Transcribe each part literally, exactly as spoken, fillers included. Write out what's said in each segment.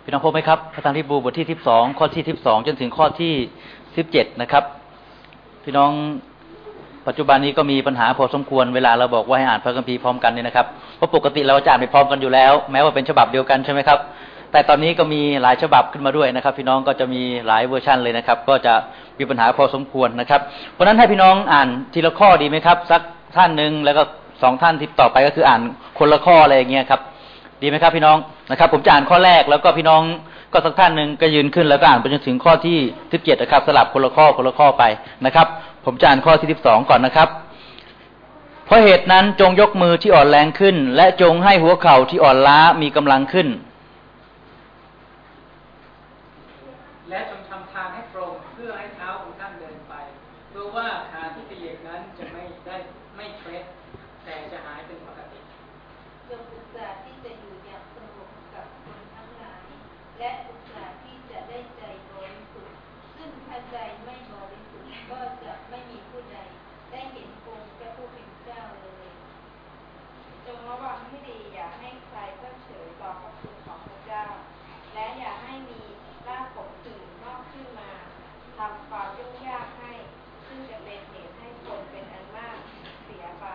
พี่น้องพบไหมครับพระธรรมฮีบรูบทที่สิบสองข้อที่สิบสองจนถึงข้อที่สิบเจ็ดนะครับพี่น้องปัจจุบันนี้ก็มีปัญหาพอสมควรเวลาเราบอกว่าให้อ่านพระคัมภีร์พร้อมกันเนี่ยนะครับเพราะปกติเราจะอ่านไปพร้อมกันอยู่แล้วแม้ว่าเป็นฉบับเดียวกันใช่ไหมครับแต่ตอนนี้ก็มีหลายฉบับขึ้นมาด้วยนะครับพี่น้องก็จะมีหลายเวอร์ชันเลยนะครับก็จะมีปัญหาพอสมควรนะครับเพราะฉะนั้นให้พี่น้องอ่านทีละข้อดีไหมครับสักท่านนึงแล้วก็สองท่านที่ต่อไปก็คืออ่านคนละข้ออะไรอย่างเงี้ยครับดีไหมครับพี่น้องนะครับผมจะอ่านข้อแรกแล้วก็พี่น้องก็สักท่านนึงก็ยืนขึ้นแล้วก็อ่านไปจนถึงข้อที่สิบเจ็ดนะครับสลับคนละข้อคนละข้อไปนะครับผมจะอ่านข้อที่สิบสองก่อนนะครับเพราะเหตุนั้นจงยกมือที่อ่อนแรงขึ้นและจงให้หัวเข่าที่อ่อนล้ามีกำลังขึ้นและจงทำทางให้ตรงเพื่อให้เท้าของท่านเดินไปรู้ว่าขาที่เป็นเหล็กนั้นจะไม่ได้ไม่เคล็ดแต่จะหายเป็นปกติจงอุตส่าห์ที่จะอยู่อย่างสงบกับคนทั้งหลายและอุตส่าห์ที่จะได้ใจบริสุทธิ์ซึ่งถ้าใจไม่บริสุทธิ์ก็จะไม่มีผู้ใดได้เห็นองค์พระผู้เป็นเจ้าเลยจงระวังให้ดีอย่าให้ใครเพิกเฉยต่อพระคุณของพระเจ้าและอย่าให้มีรากผมอื่นงอกขึ้นมาทำความยุ่งยากให้ซึ่งจะเป็นเหตุให้คนเป็นอันมากเสียไป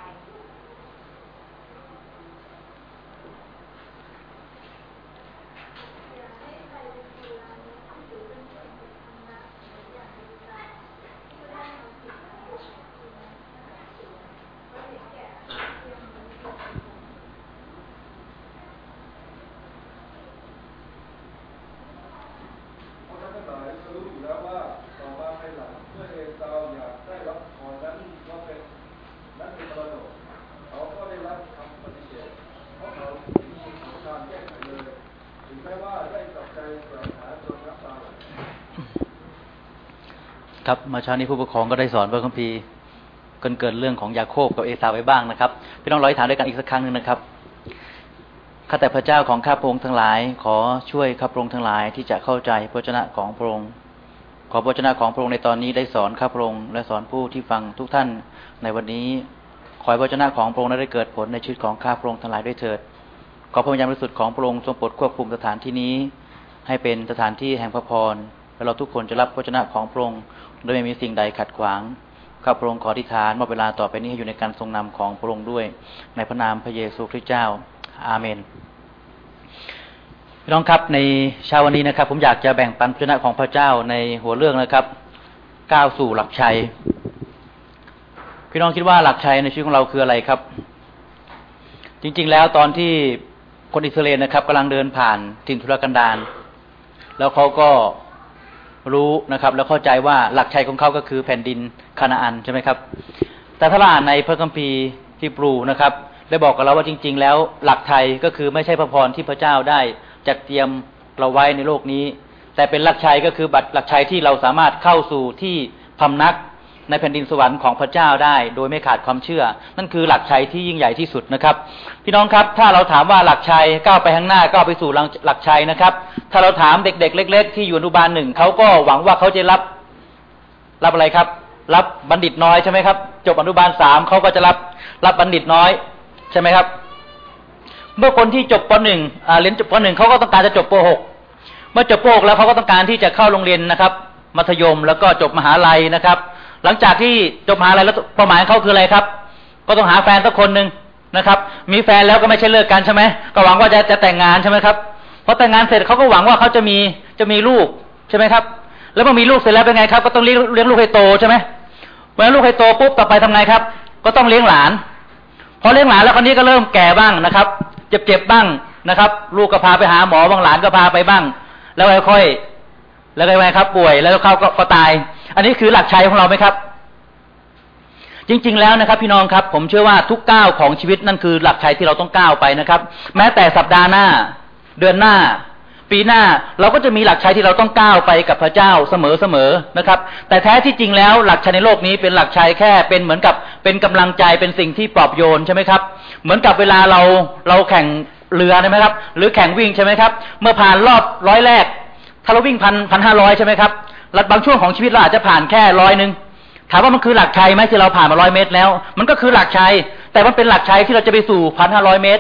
ครับมาเช้านี้ผู้ปกครองก็ได้สอนพระคัมภีร์เกินเกินเรื่องของยาโคบกับเอสาวไว้บ้างนะครับพี่น้องร้อยถามด้วยกันอีกสักครั้งนึงนะครับข้าแต่พระเจ้าของข้าพระองค์ทั้งหลายขอช่วยข้าพระองค์ทั้งหลายที่จะเข้าใจพระวจนะของพระองค์ขอพระวจนะของพระองค์ในตอนนี้ได้สอนข้าพระองค์และสอนผู้ที่ฟังทุกท่านในวันนี้ขอพระวจนะของพระองค์ได้เกิดผลในชีวิตของข้าพระองค์ทั้งหลายด้วยเถิดขอพระวิญญาณบริสุทธิ์ของพระองค์ทรงโปรดควบคุมสถานที่นี้ให้เป็นสถานที่แห่งพระพรและเราทุกคนจะรับพระวจนะของพระองค์โดยไม่มีสิ่งใดขัดขวางข้าพระองค์ขออธิษฐานมอบเวลาต่อไปนี้ให้อยู่ในการทรงนำของพระองค์ด้วยในพระนามพระเยซูคริสต์เจ้าอาเมนพี่น้องครับในเช้าวันนี้นะครับผมอยากจะแบ่งปันพระวจนะของพระเจ้าในหัวเรื่องนะครับก้าวสู่หลักชัยพี่น้องคิดว่าหลักชัยในชีวิตของเราคืออะไรครับจริงๆแล้วตอนที่คนอิสราเอลนะครับกำลังเดินผ่านถิ่นทุรกันดารแล้วเขาก็รู้นะครับแล้วเข้าใจว่าหลักชัยของเขาก็คือแผ่นดินคานาอันใช่ไหมครับแต่ถ้าเราอ่านในพระคัมภีร์ฮีบรูนะครับได้บอกกับเราว่าจริงๆแล้วหลักชัยก็คือไม่ใช่พระพรที่พระเจ้าได้จัดเตรียมเราไว้ในโลกนี้แต่เป็นหลักชัยก็คือบัตรหลักชัยที่เราสามารถเข้าสู่ที่พำนักในแผ่นดินสวรรค์ของพระเจ้าได้โดยไม่ขาดความเชื่อนั่นคือหลักชัยที่ยิ่งใหญ่ที่สุดนะครับพี่น้องครับถ้าเราถามว่าหลักชัยก้าวไปข้างหน้าก้าวไปสู่หลักชัยนะครับถ้าเราถามเด็กๆเล็กๆที่อยู่อนุบาลหนึ่งเขาก็หวังว่าเขาจะรับรับอะไรครับรับบัณฑิตน้อยใช่ไหมครับจบอนุบาลสามเขาก็จะรับรับบัณฑิตน้อยใช่ไหมครับเมื่อคนที่จบป.หนึ่ง อ่าเรียนจบป.หนึ่งเขาก็ต้องการจะจบป.หกเมื่อจบป.หกแล้วเขาก็ต้องการที่จะเข้าโรงเรียนนะครับมัธยมแล้วก็จบมหาลัยนะครับหลังจากที่จบมหาลัยแล้วเป้าหมายเขาคืออะไรครับก็ต้องหาแฟนสักคนนึงนะครับมีแฟนแล้วก็ไม่ใช่เลิกกันใช่ไหมก็หวังว่าจะจะแต่งงานใช่ไหมครับพอแต่งงานเสร็จเขาก็หวังว่าเขาจะมีจะมีลูกใช่ไหมครับแล้วพอมีลูกเสร็จแล้วเป็นไงครับก็ต้องเลี้ยงเลี้ยงลูกให้โตใช่ไหมเมื่อลูกให้โตปุ๊บต่อไปทำไงครับก็ต้องเลี้ยงหลานพอเลี้ยงหลานแล้วคนนี้ก็เริ่มแก่บ้างนะครับเจ็บเจ็บบ้างนะครับลูกก็พาไปหาหมอบางหลานก็พาไปบ้างแล้วค่อยๆแล้วไงครับป่วยแล้วเขาก็ก็ตายอันนี้คือหลักชัยของเราไหมครับจริงๆแล้วนะครับพี่น้องครับผมเชื่อว่าทุกก้าวของชีวิตนั่นคือหลักชัยที่เราต้องก้าวไปนะครับแม้แต่สัปดาห์หน้าเดือนหน้าปีหน้าเราก็จะมีหลักชัยที่เราต้องก้าวไปกับพระเจ้าเสมอๆนะครับแต่แท้ที่จริงแล้วหลักชัยในโลกนี้เป็นหลักชัยแค่เป็นเหมือนกับเป็นกำลังใจเป็นสิ่งที่ปลอบโยนใช่ไหมครับเหมือนกับเวลาเราเราแข่งเรือใช่ไหมครับหรือแข่งวิ่งใช่ไหมครับเมื่อผ่านรอบร้อยแรกถ้าเราวิ่งพันพันห้าร้อยใช่ไหมครับแล้วบางช่วงของชีวิตเราอาจจะผ่านแค่ร้อยนึงถามว่ามันคือหลักชัยไหมที่เราผ่านมาร้อยเมตรแล้วมันก็คือหลักชัยแต่มันเป็นหลักชัยที่เราจะไปสู่พันห้าร้อยเมตร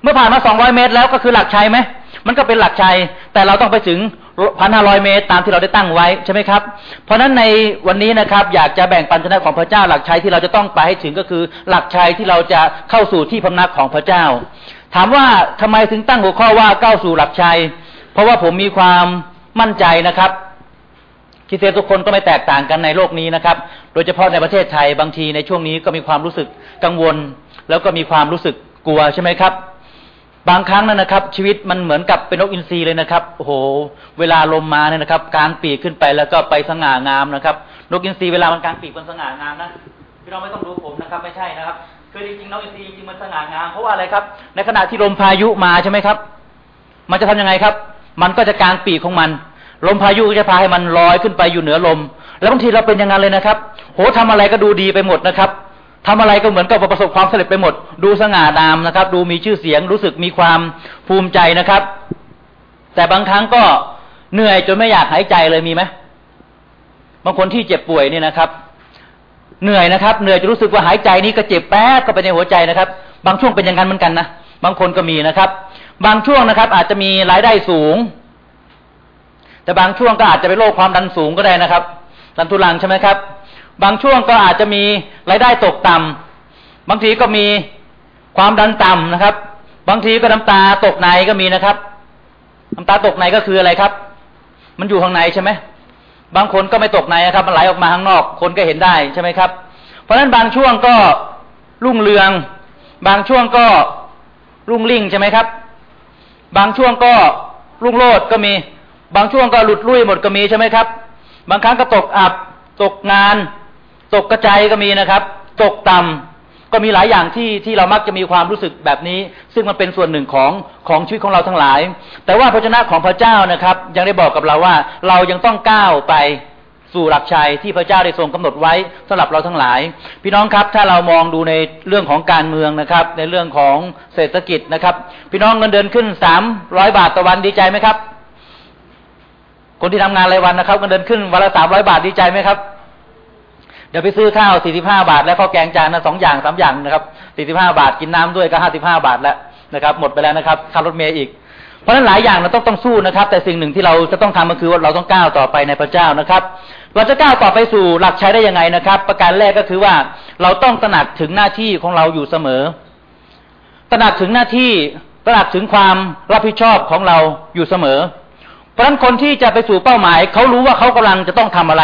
เมื่อผ่านมาสองร้อยเมตรแล้วก็คือหลักชัยไหมมันก็เป็นหลักชัยแต่เราต้องไปถึง หนึ่งพันห้าร้อย เมตรตามที่เราได้ตั้งไว้ใช่ไหมครับเพราะฉะนั้นในวันนี้นะครับอยากจะแบ่งปันชนะของพระเจ้าหลักชัยที่เราจะต้องไปให้ถึงก็คือหลักชัยที่เราจะเข้าสู่ที่พำนักของพระเจ้าถามว่าทำไมถึงตั้งหัวข้อว่าก้าวสู่หลักชัยเพราะว่าผมมีความมั่นใจนะครับคริสเตียนทุกคนก็ไม่แตกต่างกันในโลกนี้นะครับโดยเฉพาะในประเทศไทยบางทีในช่วงนี้ก็มีความรู้สึกกังวลแล้วก็มีความรู้สึกกลัวใช่ไหมครับบางครั้งนั่นนะครับชีวิตมันเหมือนกับเป็นนกอินทรีเลยนะครับโอ้โหเวลาลมมาเนี่ยนะครับกางปีกขึ้นไปแล้วก็ไปสง่างามนะครับนกอินทรีเวลามันกางปีกมันสง่างามนะพี่น้องไม่ต้องดูผมนะครับไม่ใช่นะครับคือจริงๆนกอินทรีจริงๆมันสง่างามเพราะว่าอะไรครับในขณะที่ลมพายุมาใช่ไหมครับมันจะทำยังไงครับมันก็จะกางปีกของมันลมพายุก็จะพาให้มันลอยขึ้นไปอยู่เหนือลมแล้วบางทีเราเป็นอย่างนั้นเลยนะครับโหทำอะไรก็ดูดีไปหมดนะครับทำอะไรก็เหมือนกับประสบความสำเร็จไปหมดดูสง่างามนะครับดูมีชื่อเสียงรู้สึกมีความภูมิใจนะครับแต่บางครั้งก็เหนื่อยจนไม่อยากหายใจเลยมีไหมบางคนที่เจ็บป่วยเนี่ยนะครับเหนื่อยนะครับเหนื่อยจนรู้สึกว่าหายใจนี้ก็เจ็บแป๊บเข้าไปในหัวใจนะครับบางช่วงเป็นอย่างนั้นเหมือนกันนะบางคนก็มีนะครับบางช่วงนะครับอาจจะมีรายได้สูงแต่บางช่วงก็อาจจะเป็นโรคความดันสูงก็ได้นะครับดันทุรังใช่ไหมครับบางช่วงก็อาจจะมีรายได้ตกต่ำบางทีก็มีความดันต่ำนะครับบางทีก็น้ำตาตกในก็มีนะครับน้ำตาตกในก็คืออะไรครับมันอยู่ข้างในใช่ไหมบางคนก็ไม่ตกในนะครับมันไหลออกมาข้างนอกคนก็เห็นได้ใช่ไหมครับเพราะฉะนั้นบางช่วงก็รุ่งเรืองบางช่วงก็รุ่งริ่งใช่ไหมครับบางช่วงก็รุ่งโรจน์ก็มีบางช่วงก็หลุดลุ่ยหมดก็มีใช่ไหมครับบางครั้งก็ตกอับตกงานตกกระจายก็มีนะครับตกต่ำก็มีหลายอย่างที่ที่เรามักจะมีความรู้สึกแบบนี้ซึ่งมันเป็นส่วนหนึ่งของของชีวิตของเราทั้งหลายแต่ว่าพระวจนะของพระเจ้านะครับยังได้บอกกับเราว่าเรายังต้องก้าวไปสู่หลักชัยที่พระเจ้าได้ทรงกำหนดไว้สำหรับเราทั้งหลายพี่น้องครับถ้าเรามองดูในเรื่องของการเมืองนะครับในเรื่องของเศรษฐกิจนะครับพี่น้องเงินเดือนขึ้นสามร้อยบาทต่อวันดีใจไหมครับคนที่ทำงานรายวันนะครับเงินเดือนขึ้นวันละสามร้อยบาทดีใจไหมครับเดี๋ยวไปซื้อข้าวสี่สิบห้าบาทแล้วข้าวแกงจานละสองอย่างสามอย่างนะครับสี่สิบห้าบาทกินน้ำด้วยก็ห้าสิบห้าบาทแล้วนะครับหมดไปแล้วนะครับค่ารถเมล์อีกเพราะฉะนั้นหลายอย่างเราต้องต้องสู้นะครับแต่สิ่งหนึ่งที่เราจะต้องทำก็คือว่าเราต้องก้าวต่อไปในพระเจ้านะครับเราจะก้าวต่อไปสู่หลักชัยได้ยังไงนะครับประการแรกก็คือว่าเราต้องตระหนักถึงหน้าที่ของเราอยู่เสมอตระหนักถึงหน้าที่ตระหนักถึงความรับผิดชอบของเราอยู่เสมอเพราะฉะนั้นคนที่จะไปสู่เป้าหมายเขารู้ว่าเขากำลังจะต้องทำอะไร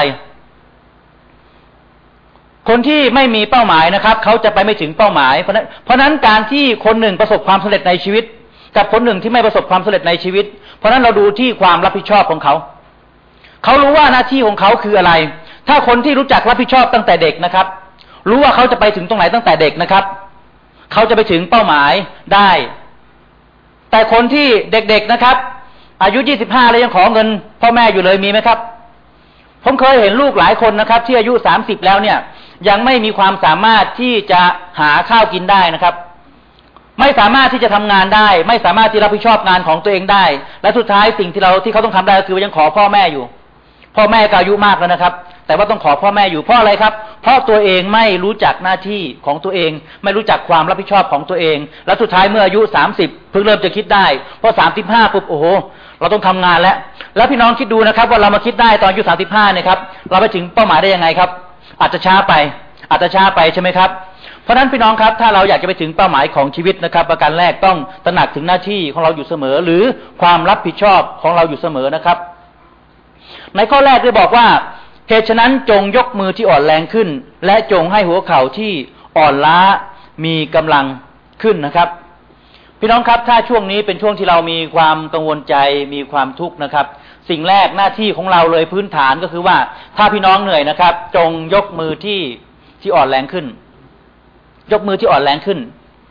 คนที่ไม่มีเป้าหมายนะครับเขาจะไปไม่ถึงเป้าหมายเพราะนั้นเพราะนั้นการที่คนหนึ่งประสบความสำเร็จในชีวิตกับคนหนึ่งที่ไม่ประสบความสำเร็จในชีวิตเพราะนั้นเราดูที่ความรับผิดชอบของเขาเขารู้ว่าหน้าที่ของเขาคืออะไรถ้าคนที่รู้จักรับผิดชอบตั้งแต่เด็กนะครับรู้ว่าเขาจะไปถึงตรงไหนตั้งแต่เด็กนะครับเขาจะไปถึงเป้าหมายได้แต่คนที่เด็กๆนะครับอายุยี่สิบห้าแล้วยังขอเงินพ่อแม่อยู่เลยมีไหมครับผมเคยเห็นลูกหลายคนนะครับที่อายุสามสิบแล้วเนี่ยยังไม่มีความสามารถที่จะหาข้าวกินได้นะครับไม่สามารถที่จะทำงานได้ไม่สามารถที่รับผิดชอบงานของตัวเองได้และสุดท้ายสิ่งที่เราที่เขาต้องทำได้ก็คือยังขอพ่อแม่อยู่พ่อแม่ก็อายุมากแล้วนะครับแต่ว่าต้องขอพ่อแม่อยู่เพราะอะไรครับเพราะตัวเองไม่รู้จักหน้าที่ของตัวเองไม่รู้จักความรับผิดชอบของตัวเองและสุดท้ายเมื่ออายุสามสิบเพิ่งเริ่มจะคิดได้พอสามสิบห้าปุ๊บโอ้โหเราต้องทำงานแล้วแล้วพี่น้องคิดดูนะครับว่าเรามาคิดได้ตอนอายุสามสิบห้าเนี่ยครับเราไปถึงเป้าหมายได้ยังไงครับอาจจะช้าไปอาจจะช้าไปใช่ไหมครับเพราะฉะนั้นพี่น้องครับถ้าเราอยากจะไปถึงเป้าหมายของชีวิตนะครับประการแรกต้องตระหนักถึงหน้าที่ของเราอยู่เสมอหรือความรับผิดชอบของเราอยู่เสมอนะครับในข้อแรกได้บอกว่าเหตุฉะนั้นจงยกมือที่อ่อนแรงขึ้นและจงให้หัวเข่าที่อ่อนล้ามีกำลังขึ้นนะครับพี่น้องครับถ้าช่วงนี้เป็นช่วงที่เรามีความกังวลใจมีความทุกข์นะครับสิ่งแรกหน้าที่ของเราเลยพื้นฐานก็คือว่าถ้าพี่น้องเหนื่อยนะครับจงยกมือที่ที่อ่อนแรงขึ้นยกมือที่อ่อนแรงขึ้น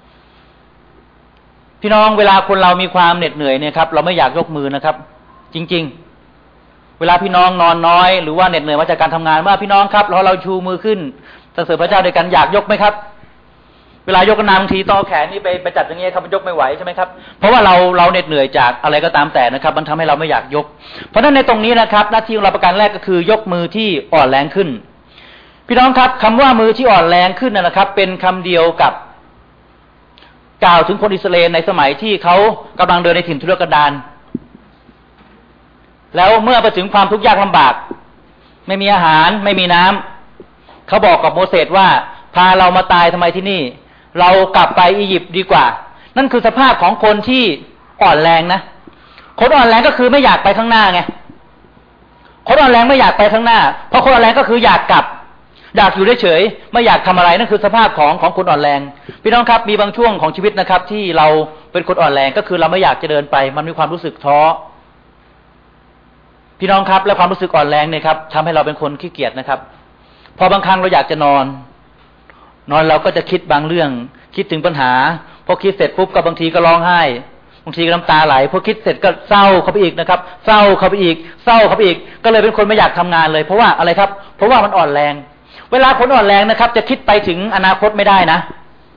พี่น้องเวลาคนเรามีความเหน็ดเหนื่อยเนี่ยครับเราไม่อยากยกมือนะครับจริงๆเวลาพี่น้องนอนน้อยหรือว่าเหน็ดเหนื่อยมาจากการทำงานว่าพี่น้องครับเราเราชูมือขึ้นสรรเสริญพระเจ้าด้วยกันอยากยกไหมครับเวลายกนานบางทีต่อแขนนี่ไปไปจัดอย่างเงี้ยครับมันยกไม่ไหวใช่ไหมครับเพราะว่าเราเราเหน็ดเหนื่อยจากอะไรก็ตามแต่นะครับมันทำให้เราไม่อยากยกเพราะฉะนั้นในตรงนี้นะครับหน้าที่ของเราประการแรกก็คือยกมือที่อ่อนแรงขึ้นพี่น้องครับคำว่ามือที่อ่อนแรงขึ้นนะครับเป็นคำเดียวกับกล่าวถึงคนอิสราเอลในสมัยที่เขากำลังเดินในถิ่นทุรกันดารแล้วเมื่อไปถึงความทุกข์ยากลำบากไม่มีอาหารไม่มีน้ำเขาบอกกับโมเสสว่าพาเรามาตายทำไมที่นี่เรากลับไปอียิปต์ดีกว่านั่นคือสภาพของคนที่อ่อนแรงนะคนอ่อนแรงก็คือไม่อยากไปข้างหน้าไงคนอ่อนแรงไม่อยากไปข้างหน้าเพราะคนอ่อนแรงก็คืออยากกลับอยากอยู่เฉยๆไม่อยากทำอะไรนั่นคือสภาพของของคนอ่อนแรงพี่น้องครับมีบางช่วงของชีวิตนะครับที่เราเป็นคนอ่อนแรงก็คือเราไม่อยากจะเดินไปมันมีความรู้สึกท้อพี่น้องครับและความรู้สึกอ่อนแรงเนี่ยครับทำให้เราเป็นคนขี้เกียจนะครับพอบางครั้งเราอยากจะนอนนอนเราก็จะคิดบางเรื่องคิดถึงปัญหาพอคิดเสร็จปุ๊บก็บางทีก็ร้องไห้บางทีก็น้ำตาไหลพอคิดเสร็จก็เศร้าเข้าไปอีกนะครับเศร้าเข้าไปอีกเศร้าเข้าไปอีกก็เลยเป็นคนไม่อยากทำงานเลยเพราะว่าอะไรครับเพราะว่ามันอ่อนแรงเวลาคนอ่อนแรงนะครับจะคิดไปถึงอนาคตไม่ได้นะ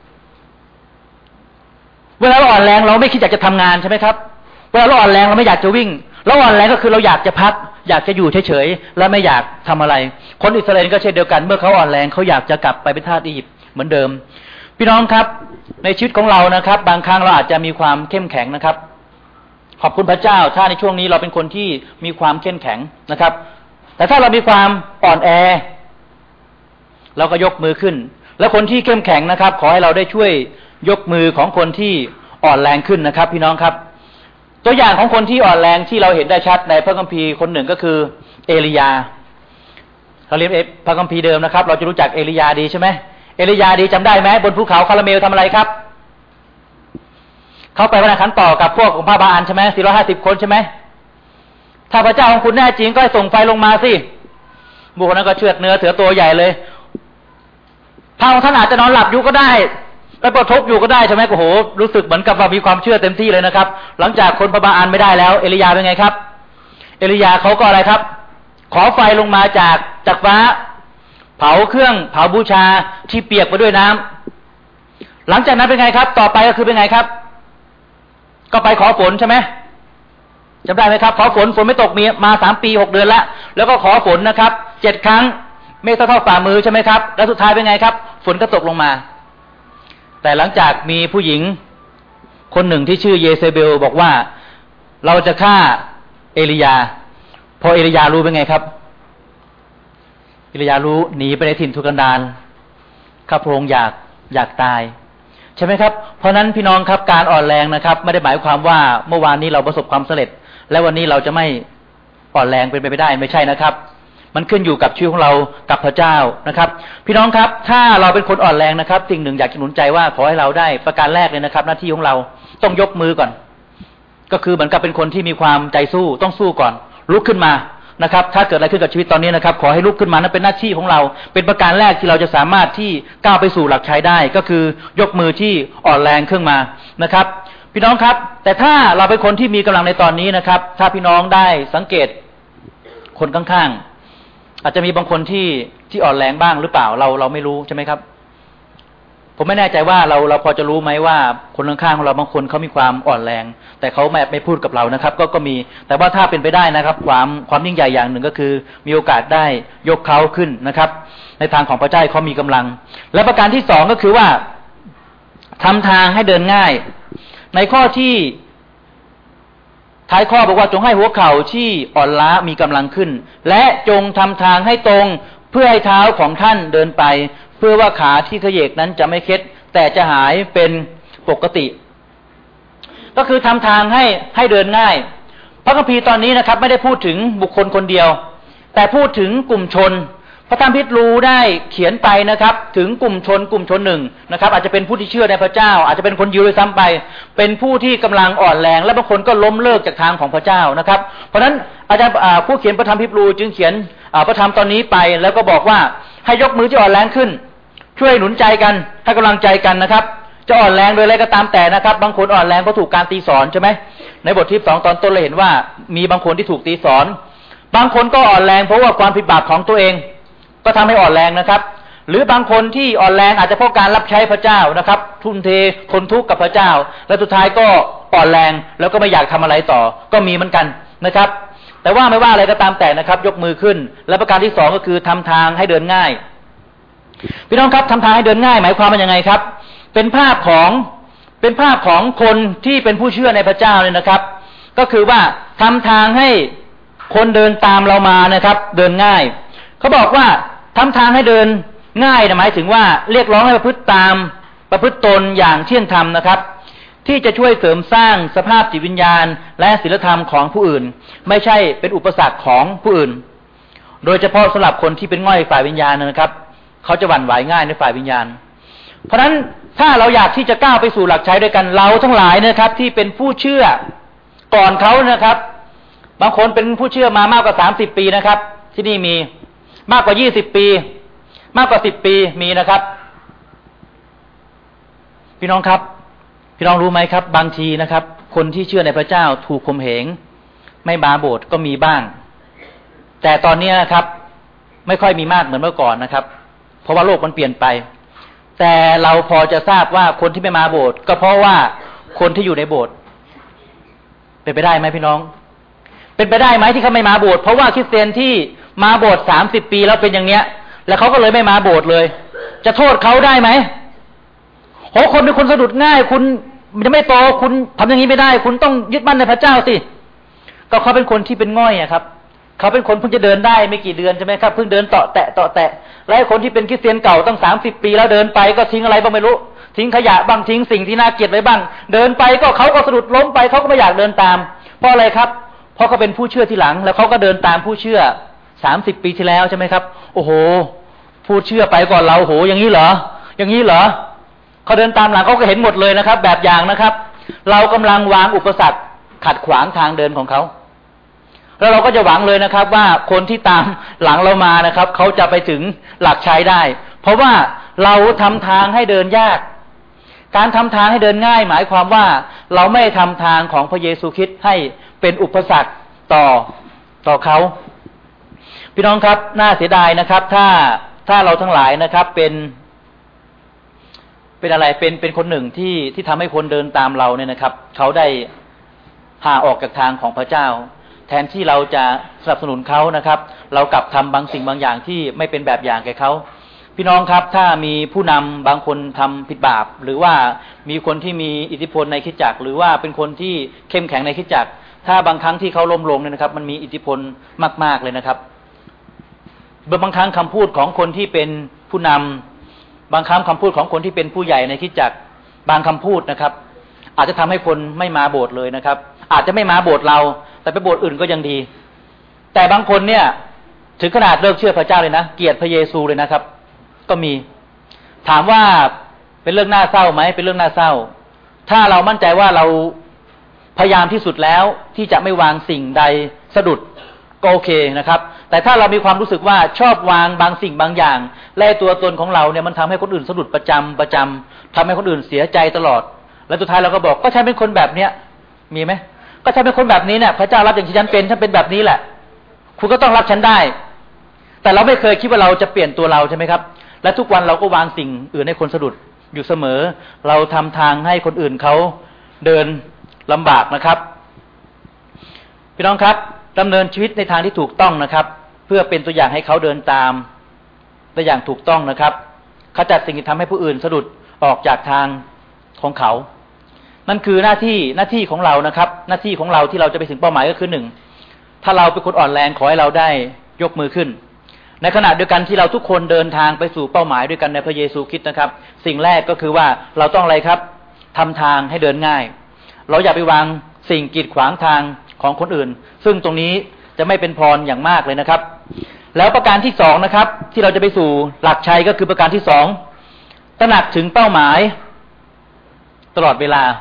เวลาเราอ่อนแรงเราไม่คิดอยากจะทำงานใช่ไหมครับเวลาเราอ่อนแรงเราไม่อยากจะวิ่งเราอ่อนแรงก็คือเราอยากจะพักอยากจะอยู่เฉยๆและไม่อยากทำอะไรคนอิสราเอลก็เช่นเดียวกันเมื่อเขาอ่อนแรงเขาอยากจะกลับไปเป็นทาสอียิปต์เหมือนเดิมพี่น้องครับในชีวิตของเรานะครับบางครั้งเราอาจจะมีความเข้มแข็งนะครับขอบคุณพระเจ้าถ้าในช่วงนี้เราเป็นคนที่มีความเข้มแข็งนะครับแต่ถ้าเรามีความอ่อนแอเราก็ยกมือขึ้นแล้วคนที่เข้มแข็งนะครับขอให้เราได้ช่วยยกมือของคนที่อ่อนแรงขึ้นนะครับพี่น้องครับตัวอย่างของคนที่อ่อนแรงที่เราเห็นได้ชัดในพระคัมภีร์คนหนึ่งก็คือเอลียาเราเรียนพระคัมภีร์เดิมนะครับเราจะรู้จักเอลียาดีใช่ไหมเอลียาดีจำได้ไหมบนภูเขาคาราเมลทำอะไรครับเขาไปพระนครต่อกับพวกของพระบาอันใช่ไหมสี่ร้อยห้าสิบคนใช่ไหมถ้าพระเจ้าของคุณแน่จริงก็ให้ส่งไฟลงมาสิบุคคลนั้นก็เชือดเนื้อเถือตัวใหญ่เลยพระองค์ท่านอาจจะนอนหลับอยู่ก็ได้ไปประทบอยู่ก็ได้ใช่ไหมโอ้โหรู้สึกเหมือนกับว่ามีความเชื่อเต็มที่เลยนะครับหลังจากคนพระบาอันไม่ได้แล้วเอลียาเป็นไงครับเอลียาเขาก็อะไรครับขอไฟลงมาจากจากฟ้าเผาเครื่องเผาบูชาที่เปียกไปด้วยน้ำหลังจากนั้นเป็นไงครับต่อไปก็คือเป็นไงครับก็ไปขอฝนใช่ไหมจำได้ไหมครับขอฝนฝนไม่ตกมีมาสามปีหกเดือนแล้วแล้วก็ขอฝนนะครับเจ็ดครั้งเมฆเท่าฝ่ามือใช่ไหมครับแล้วสุดท้ายเป็นไงครับฝนก็ตกลงมาแต่หลังจากมีผู้หญิงคนหนึ่งที่ชื่อเยเซเบลบอกว่าเราจะฆ่าเอลียาพอเอลียารู้เป็นไงครับเอลียารู้หนีไปในถิ่นทุรกันดารข้าพระองค์อยากอยากตายใช่ไหมครับเพราะนั้นพี่น้องครับการอ่อนแรงนะครับไม่ได้หมายความว่าเมื่อวานนี้เราประสบความสำเร็จและวันนี้เราจะไม่อ่อนแรงเป็นไปไม่ได้ไม่ใช่นะครับมันขึ้นอยู่กับชีวิตของเรากับพระเจ้านะครับพี่น้องครับถ้าเราเป็นคนอ่อนแรงนะครับสิ่งหนึ่งอยากจะหนุนใจว่าขอให้เราได้ประการแรกเลยนะครับหน้าที่ของเราต้องยกมือก่อนก็คือเหมือนกับเป็นคนที่มีความใจสู้ต้องสู้ก่อนลุกขึ้นมานะครับถ้าเกิดอะไรขึ้นกับชีวิตตอนนี้นะครับขอให้ลุกขึ้นมานั่นเป็นหน้าที่ของเราเป็นประการแรกที่เราจะสามารถที่ก้าวไปสู่หลักชัยได้ก็คือยกมือที่อ่อนแรงขึ้นมานะครับพี่น้องครับแต่ถ้าเราเป็นคนที่มีกำลังในตอนนี้นะครับถ้าพี่น้องได้สังเกตคนข้างๆอาจจะมีบางคนที่ที่อ่อนแรงบ้างหรือเปล่าเราเราไม่รู้ใช่ไหมครับผมไม่แน่ใจว่าเราเราพอจะรู้ไหมว่าคนข้างๆของเราบางคนเขามีความอ่อนแรงแต่เขาไม่ไม่พูดกับเรานะครับก็ก็มีแต่ว่าถ้าเป็นไปได้นะครับความความยิ่งใหญ่อย่างหนึ่งก็คือมีโอกาสได้ยกเขาขึ้นนะครับในทางของพระเจ้าเขามีกำลังและประการที่สองก็คือว่าทำทางให้เดินง่ายในข้อที่ท้ายข้อบอกว่าจงให้หัวเข่าที่อ่อนล้ามีกำลังขึ้นและจงทำทางให้ตรงเพื่อให้เท้าของท่านเดินไปเพื่อว่าขาที่เขยกนั้นจะไม่เคล็ดแต่จะหายเป็นปกติก็คือทำทางให้ให้เดินง่ายพระคัมภีร์ตอนนี้นะครับไม่ได้พูดถึงบุคคลคนเดียวแต่พูดถึงกลุ่มชนพระธรรมพิตรูได้เขียนไปนะครับถึงกลุ่มชนกลุ่มชนหนึ่งนะครับอาจจะเป็นผู้ที่เชื่อในพระเจ้าอาจจะเป็นคนยิวด้วยซ้ำไปเป็นผู้ที่กำลังอ่อนแรงและบางคนก็ล้มเลิกจากทางของพระเจ้านะครับเพราะฉะนั้นอาจารย์ผู้เขียนพระธรรมพิตรูจึงเขียนพระธรรมตอนนี้ไปแล้วก็บอกว่าให้ยกมือที่อ่อนแรงขึ้นช่วยหนุนใจกันให้กำลังใจกันนะครับจะอ่อนแรงโดยอะไรก็ตามแต่นะครับบางคนอ่อนแรงเพราะถูกการตีสอนใช่ไหมในบทที่สองตอนต้นเราเห็นว่ามีบางคนที่ถูกตีสอนบางคนก็อ่อนแรงเพราะว่าความผิดบาปของตัวเองก็ทำให้อ่อนแรงนะครับหรือบางคนที่อ่อนแรงอาจจะเพราะการรับใช้พระเจ้านะครับทุ่มเททนทุกข์กับพระเจ้าและสุดท้ายก็อ่อนแรงแล้วก็ไม่อยากทำอะไรต่อก็มีเหมือนกันนะครับแต่ว่าไม่ว่าอะไรก็ตามแต่นะครับยกมือขึ้นและประการที่สองก็คือทำทางให้เดินง่ายพี่น้องครับทำทางให้เดินง่ายหมายความว่ายังไงครับเป็นภาพของเป็นภาพของคนที่เป็นผู้เชื่อในพระเจ้าเลยนะครับก็คือว่าทำทางให้คนเดินตามเรามานะครับเดินง่ายเขาบอกว่าทำทางให้เดินง่ายนะหมายถึงว่าเรียกร้องให้ประพฤติตามประพฤติตนอย่างเที่ยงธรรมนะครับที่จะช่วยเสริมสร้างสภาพจิตวิญญาณและศีลธรรมของผู้อื่นไม่ใช่เป็นอุปสรรคของผู้อื่นโดยเฉพาะสำหรับคนที่เป็นง่อยฝ่ายวิญญาณนะครับเขาจะหวั่นไหวง่ายในฝ่ายวิญญาณเพราะฉะนั้นถ้าเราอยากที่จะก้าวไปสู่หลักชัยด้วยกันเราทั้งหลายนะครับที่เป็นผู้เชื่อก่อนเขานะครับบางคนเป็นผู้เชื่อมามากกว่าสามสิบปีนะครับที่นี่มีมากกว่ายี่สิบปีมากกว่าสิบปีมีนะครับพี่น้องครับพี่น้องรู้ไหมครับบางทีนะครับคนที่เชื่อในพระเจ้าถูกข่มเหงไม่มาโบสถ์ก็มีบ้างแต่ตอนนี้นะครับไม่ค่อยมีมากเหมือนเมื่อก่อนนะครับเพราะว่าโลกมันเปลี่ยนไปแต่เราพอจะทราบว่าคนที่ไม่มาโบสถ์ก็เพราะว่าคนที่อยู่ในโบสถ์เป็นไปได้ไหมพี่น้องเป็นไปได้ไหมที่เขาไม่มาโบสถ์เพราะว่าคริสเตียนที่มาโบสถ์สามสิบปีแล้วเป็นอย่างเนี้ยแล้วเขาก็เลยไม่มาโบสถ์เลยจะโทษเขาได้ไหมโหคนเป็นคนสะดุดง่ายคุณยังไม่โตคุณทำอย่างนี้ไม่ได้คุณต้องยึดมั่นในพระเจ้าสิก็เขาเป็นคนที่เป็นง่อยอะครับเขาเป็นคนเพิ่งจะเดินได้ไม่กี่เดือนใช่ไหมครับเพิ่งเดินเตาะแตะเตาะแตะและคนที่เป็นคริสเตียนเก่าตั้งสามสิบปีแล้วเดินไปก็ทิ้งอะไรบ้างไม่รู้ทิ้งขยะบ้างทิ้งสิ่งที่น่าเกลียดไว้บ้างเดินไปก็เขาก็สะดุดล้มไปเขาก็ไม่อยากเดินตามเพราะอะไรครับเพราะเขาเป็นผู้เชื่อที่หลังแล้วเขาก็เดินตามผู้เชื่อสามสิบปีที่แล้วใช่ไหมครับโอ้โหผู้เชื่อไปก่อนเราโหอย่างนี้เหรออย่างนี้เหรอเขาเดินตามหลังเขาก็เห็นหมดเลยนะครับแบบอย่างนะครับเรากำลังวางอุปสรรคขัดขวางทางเดินของเขาแล้วเราก็จะหวังเลยนะครับว่าคนที่ตามหลังเรามานะครับเขาจะไปถึงหลักชัยได้เพราะว่าเราทำทางให้เดินยากการทำทางให้เดินง่ายหมายความว่าเราไม่ทำทางของพระเยซูคริสต์ให้เป็นอุปสรรคต่อต่อเขาพี่น้องครับน่าเสียดายนะครับถ้าถ้าเราทั้งหลายนะครับเป็นเป็นอะไรเป็นเป็นคนหนึ่งที่ที่ทำให้คนเดินตามเราเนี่ยนะครับเขาได้ห่างออกจากทางของพระเจ้าแทนที่เราจะสนับสนุนเขานะครับเรากลับทำบางสิ่งบางอย่างที่ไม่เป็นแบบอย่างแก่เขาพี่น้องครับถ้ามีผู้นำบางคนทำผิดบาปหรือว่ามีคนที่มีอิทธิพลในคริสตจักรหรือว่าเป็นคนที่เข้มแข็งในคริสตจักรถ้าบางครั้งที่เขาล้มลงเนี่ยนะครับมันมีอิทธิพลมากๆเลยนะครับบางครั้งคำพูดของคนที่เป็นผู้นำบางครั้งคำพูดของคนที่เป็นผู้ใหญ่ในคริสตจักรบางคำพูดนะครับอาจจะทำให้คนไม่มาโบสถ์เลยนะครับอาจจะไม่มาโบสถ์เราแต่ไปโบสถ์อื่นก็ยังดีแต่บางคนเนี่ยถึงขนาดเลิกเชื่อพระเจ้าเลยนะเกลียดพระเยซูเลยนะครับก็มีถามว่าเป็นเรื่องน่าเศร้าไหมเป็นเรื่องน่าเศร้าถ้าเรามั่นใจว่าเราพยายามที่สุดแล้วที่จะไม่วางสิ่งใดสะดุดก็โอเคนะครับแต่ถ้าเรามีความรู้สึกว่าชอบวางบางสิ่งบางอย่างและตัวตนของเราเนี่ยมันทำให้คนอื่นสะดุดประจำประจำทำให้คนอื่นเสียใจตลอดและสุดท้ายเราก็บอกก็ฉันเป็นคนแบบเนี้ยมีไหมก็ฉันเป็นคนแบบนี้เนี่ยพระเจ้ารับอย่างที่ฉันเป็นฉันเป็นแบบนี้แหละคุณก็ต้องรับฉันได้แต่เราไม่เคยคิดว่าเราจะเปลี่ยนตัวเราใช่ไหมครับและทุกวันเราก็วางสิ่งอื่นให้คนสะดุดอยู่เสมอเราทำทางให้คนอื่นเขาเดินลำบากนะครับพี่น้องครับดำเนินชีวิตในทางที่ถูกต้องนะครับเพื่อเป็นตัวอย่างให้เขาเดินตามได้อย่างถูกต้องนะครับขจัดสิ่งที่ทำให้ผู้อื่นสะดุดออกจากทางของเขานั่นคือหน้าที่หน้าที่ของเรานะครับหน้าที่ของเราที่เราจะไปถึงเป้าหมายก็คือหนึ่งถ้าเราเป็นคนอ่อนแรงขอให้เราได้ยกมือขึ้นในขณะเดียวกันที่เราทุกคนเดินทางไปสู่เป้าหมายด้วยกันในพระเยซูคริสต์นะครับสิ่งแรกก็คือว่าเราต้องอะไรครับทำทางให้เดินง่ายเราอย่าไปวางสิ่งกีดขวางทางของคนอื่นซึ่งตรงนี้จะไม่เป็นพรอย่างมากเลยนะครับแล้วประการที่สองนะครับที่เราจะไปสู่หลักชัยก็คือประการที่สองตระหนักถึงเป้าหมายตลอดเวลา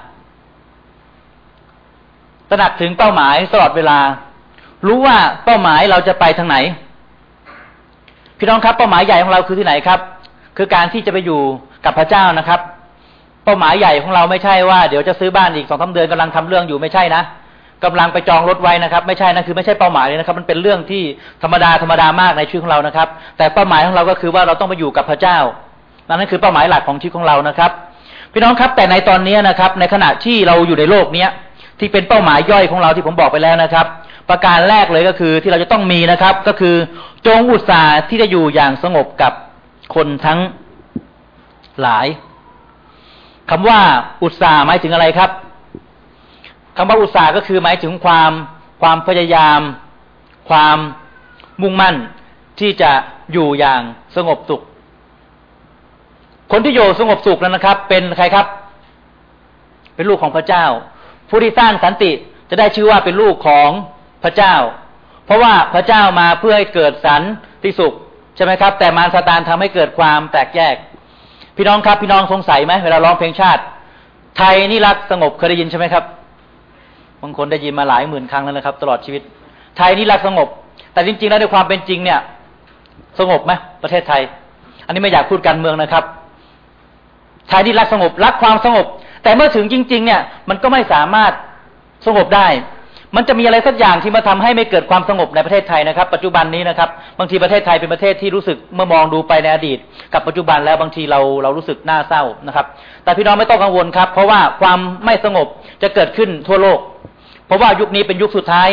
ตระหนักถึงเป้าหมายตลอดเวลารู้ว่าเป้าหมายเราจะไปทางไหนพี่น้องครับเป้าหมายใหญ่ของเราคือที่ไหนครับคือการที่จะไปอยู่กับพระเจ้านะครับเป้าหมายใหญ่ของเราไม่ใช่ว่าเดี๋ยวจะซื้อบ้านอีก สองสาม เดือนกำลังทำเรื่องอยู่ไม่ใช่นะกำลังไปจองรถไว้นะครับไม่ใช่นะคือไม่ใช่เป้าหมายเลยนะครับมันเป็นเรื่องที่ธรรมดาธรรมดามากในชีวิตของเรานะครับแต่เป้าหมายของเราก็คือว่าเราต้องไปอยู่กับพระเจ้านั่นคือเป้าหมายหลักของชีวิตของเรานะครับพี่น้องครับแต่ในตอนนี้นะครับในขณะที่เราอยู่ในโลกนี้ที่เป็นเป้าหมายย่อยของเราที่ผมบอกไปแล้วนะครับประการแรกเลยก็คือที่เราจะต้องมีนะครับก็คือจงอุตส่าห์ที่จะอยู่อย่างสงบกับคนทั้งหลายคำว่าอุตสาห์หมายถึงอะไรครับคำว่าอุตสาห์ก็คือหมายถึงความความพยายามความมุ่งมั่นที่จะอยู่อย่างสงบสุขคนที่อยู่สงบสุขนั้นนะครับเป็นใครครับเป็นลูกของพระเจ้าผู้ที่สร้างสันติจะได้ชื่อว่าเป็นลูกของพระเจ้าเพราะว่าพระเจ้ามาเพื่อให้เกิดสันติสุขใช่ไหมครับแต่มารซาตานทำให้เกิดความแตกแยกพี่น้องครับพี่น้องสงสัยไหมเวลาร้องเพลงชาติไทยนี่รักสงบเคยได้ยินใช่ไหมครับบางคนได้ยินมาหลายหมื่นครั้งแล้วนะครับตลอดชีวิตไทยนี่รักสงบแต่จริงๆแล้วในความเป็นจริงเนี่ยสงบไหมประเทศไทยอันนี้ไม่อยากพูดการเมืองนะครับไทยนี่รักสงบรักความสงบแต่เมื่อถึงจริงๆเนี่ยมันก็ไม่สามารถสงบได้มันจะมีอะไรสักอย่างที่มาทำให้ไม่เกิดความสงบในประเทศไทยนะครับปัจจุบันนี้นะครับบางทีประเทศไทยเป็นประเทศที่รู้สึกเมื่อมองดูไปในอดีตกับปัจจุบันแล้วบางทีเราเรารู้สึกน่าเศร้านะครับแต่พี่น้องไม่ต้องกังวลครับเพราะว่าความไม่สงบจะเกิดขึ้นทั่วโลกเพราะว่ายุคนี้เป็นยุคสุดท้าย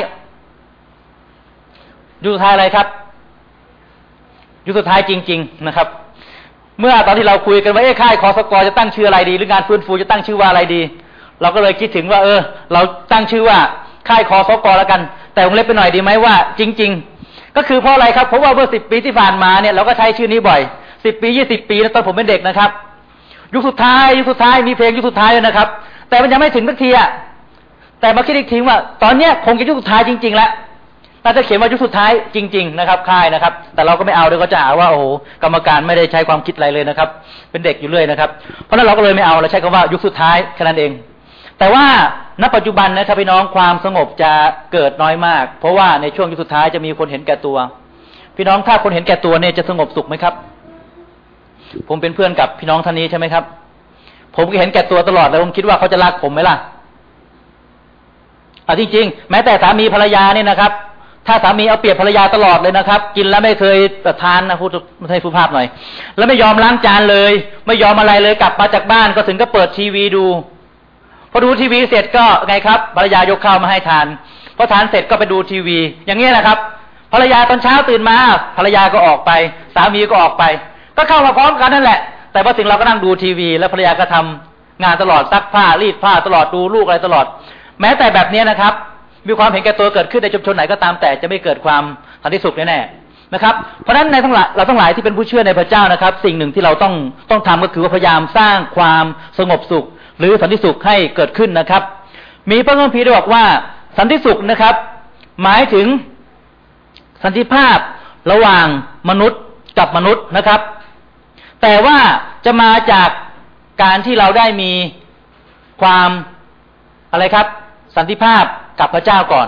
ยุคสุดท้ายอะไรครับยุคสุดท้ายจริงๆนะครับเมื่อตอนที่เราคุยกันว่าเอ้ค่ายคสก.จะตั้งชื่ออะไรดีหรืองานฟื้นฟูจะตั้งชื่อว่าอะไรดีเราก็เลยคิดถึงว่าเออเราตั้งชื่อว่าค่ายคสก.แล้วกันแต่วงเล็บไปหน่อยดีไหมว่าจริงๆก็คือเพราะอะไรครับเพราะว่าเมื่อสิบปีที่ผ่านมาเนี่ยเราก็ใช้ชื่อนี้บ่อยสิบปียี่สิบปีแล้วตอนผมเป็นเด็กนะครับยุคสุดท้ายยุคสุดท้ายมีเพลงยุคสุดท้ายเลยนะครับแต่มันยังไม่ถึงสักทีอะแต่มาคิดอีกทีว่าตอนเนี้ยคงจะยุคสุดท้ายจริงๆแล้วน่าจะเขียนว่ายุคสุดท้ายจริงๆนะครับค่ายนะครับแต่เราก็ไม่เอาเดี๋ยวก็จะหาว่าโอ้โหกรรมการไม่ได้ใช้ความคิดอะไรเลยนะครับเป็นเด็กอยู่เรื่อยนะครับเพราะนั้นเราก็เลยไม่เอาเราใช้คำว่ายุคสุดท้ายแค่นั้นเองแต่ว่าณปัจจุบันนะครับพี่น้องความสงบจะเกิดน้อยมากเพราะว่าในช่วงยุคสุดท้ายจะมีคนเห็นแก่ตัวพี่น้องถ้าคนเห็นแก่ตัวเนี่ยจะสงบสุขไหมครับผมเป็นเพื่อนกับพี่น้องท่านนี้ใช่ไหมครับผมก็เห็นแก่ตัวตลอดแล้วผมคิดว่าเขาจะรักผมไหมล่ะอ่ะจริงๆแม้แต่สามีภรรยาเนี่ยนะครับถ้าสามีเอาเปรียบภรรยาตลอดเลยนะครับกินแล้วไม่เคยทานนะพูดให้สุภาพหน่อยแล้วไม่ยอมล้างจานเลยไม่ยอมอะไรเลยกลับมาจากบ้านก็ถึงก็เปิดทีวีดูพอดูทีวีเสร็จก็ไงครับภรรยายกข้าวมาให้ทานพอทานเสร็จก็ไปดูทีวีอย่างนี้แหละครับภรรยาตอนเช้าตื่นมาภรรยาก็ออกไปสามีก็ออกไปก็เข้ามาพร้อมกันนั่นแหละแต่พอถึงเราก็นั่งดูทีวีแล้วภรรยาก็ทำงานตลอดซักผ้ารีดผ้าตลอดดูลูกอะไรตลอดแม้แต่แบบนี้นะครับมีความเห็นแก่ตัวเกิดขึ้นในชุมชนไหนก็ตามแต่จะไม่เกิดความสันติสุขแน่ๆนะครับเพราะฉะนั้นในทั้งหลายเราทั้งหลายที่เป็นผู้เชื่อในพระเจ้านะครับสิ่งหนึ่งที่เราต้องต้องทำก็คือว่าพยายามสร้างความสงบสุขหรือสันติสุขให้เกิดขึ้นนะครับมีพระคัมภีร์ได้บอกว่าสันติสุขนะครับหมายถึงสันติภาพระหว่างมนุษย์กับมนุษย์นะครับแต่ว่าจะมาจากการที่เราได้มีความอะไรครับสันติภาพกับพระเจ้าก่อน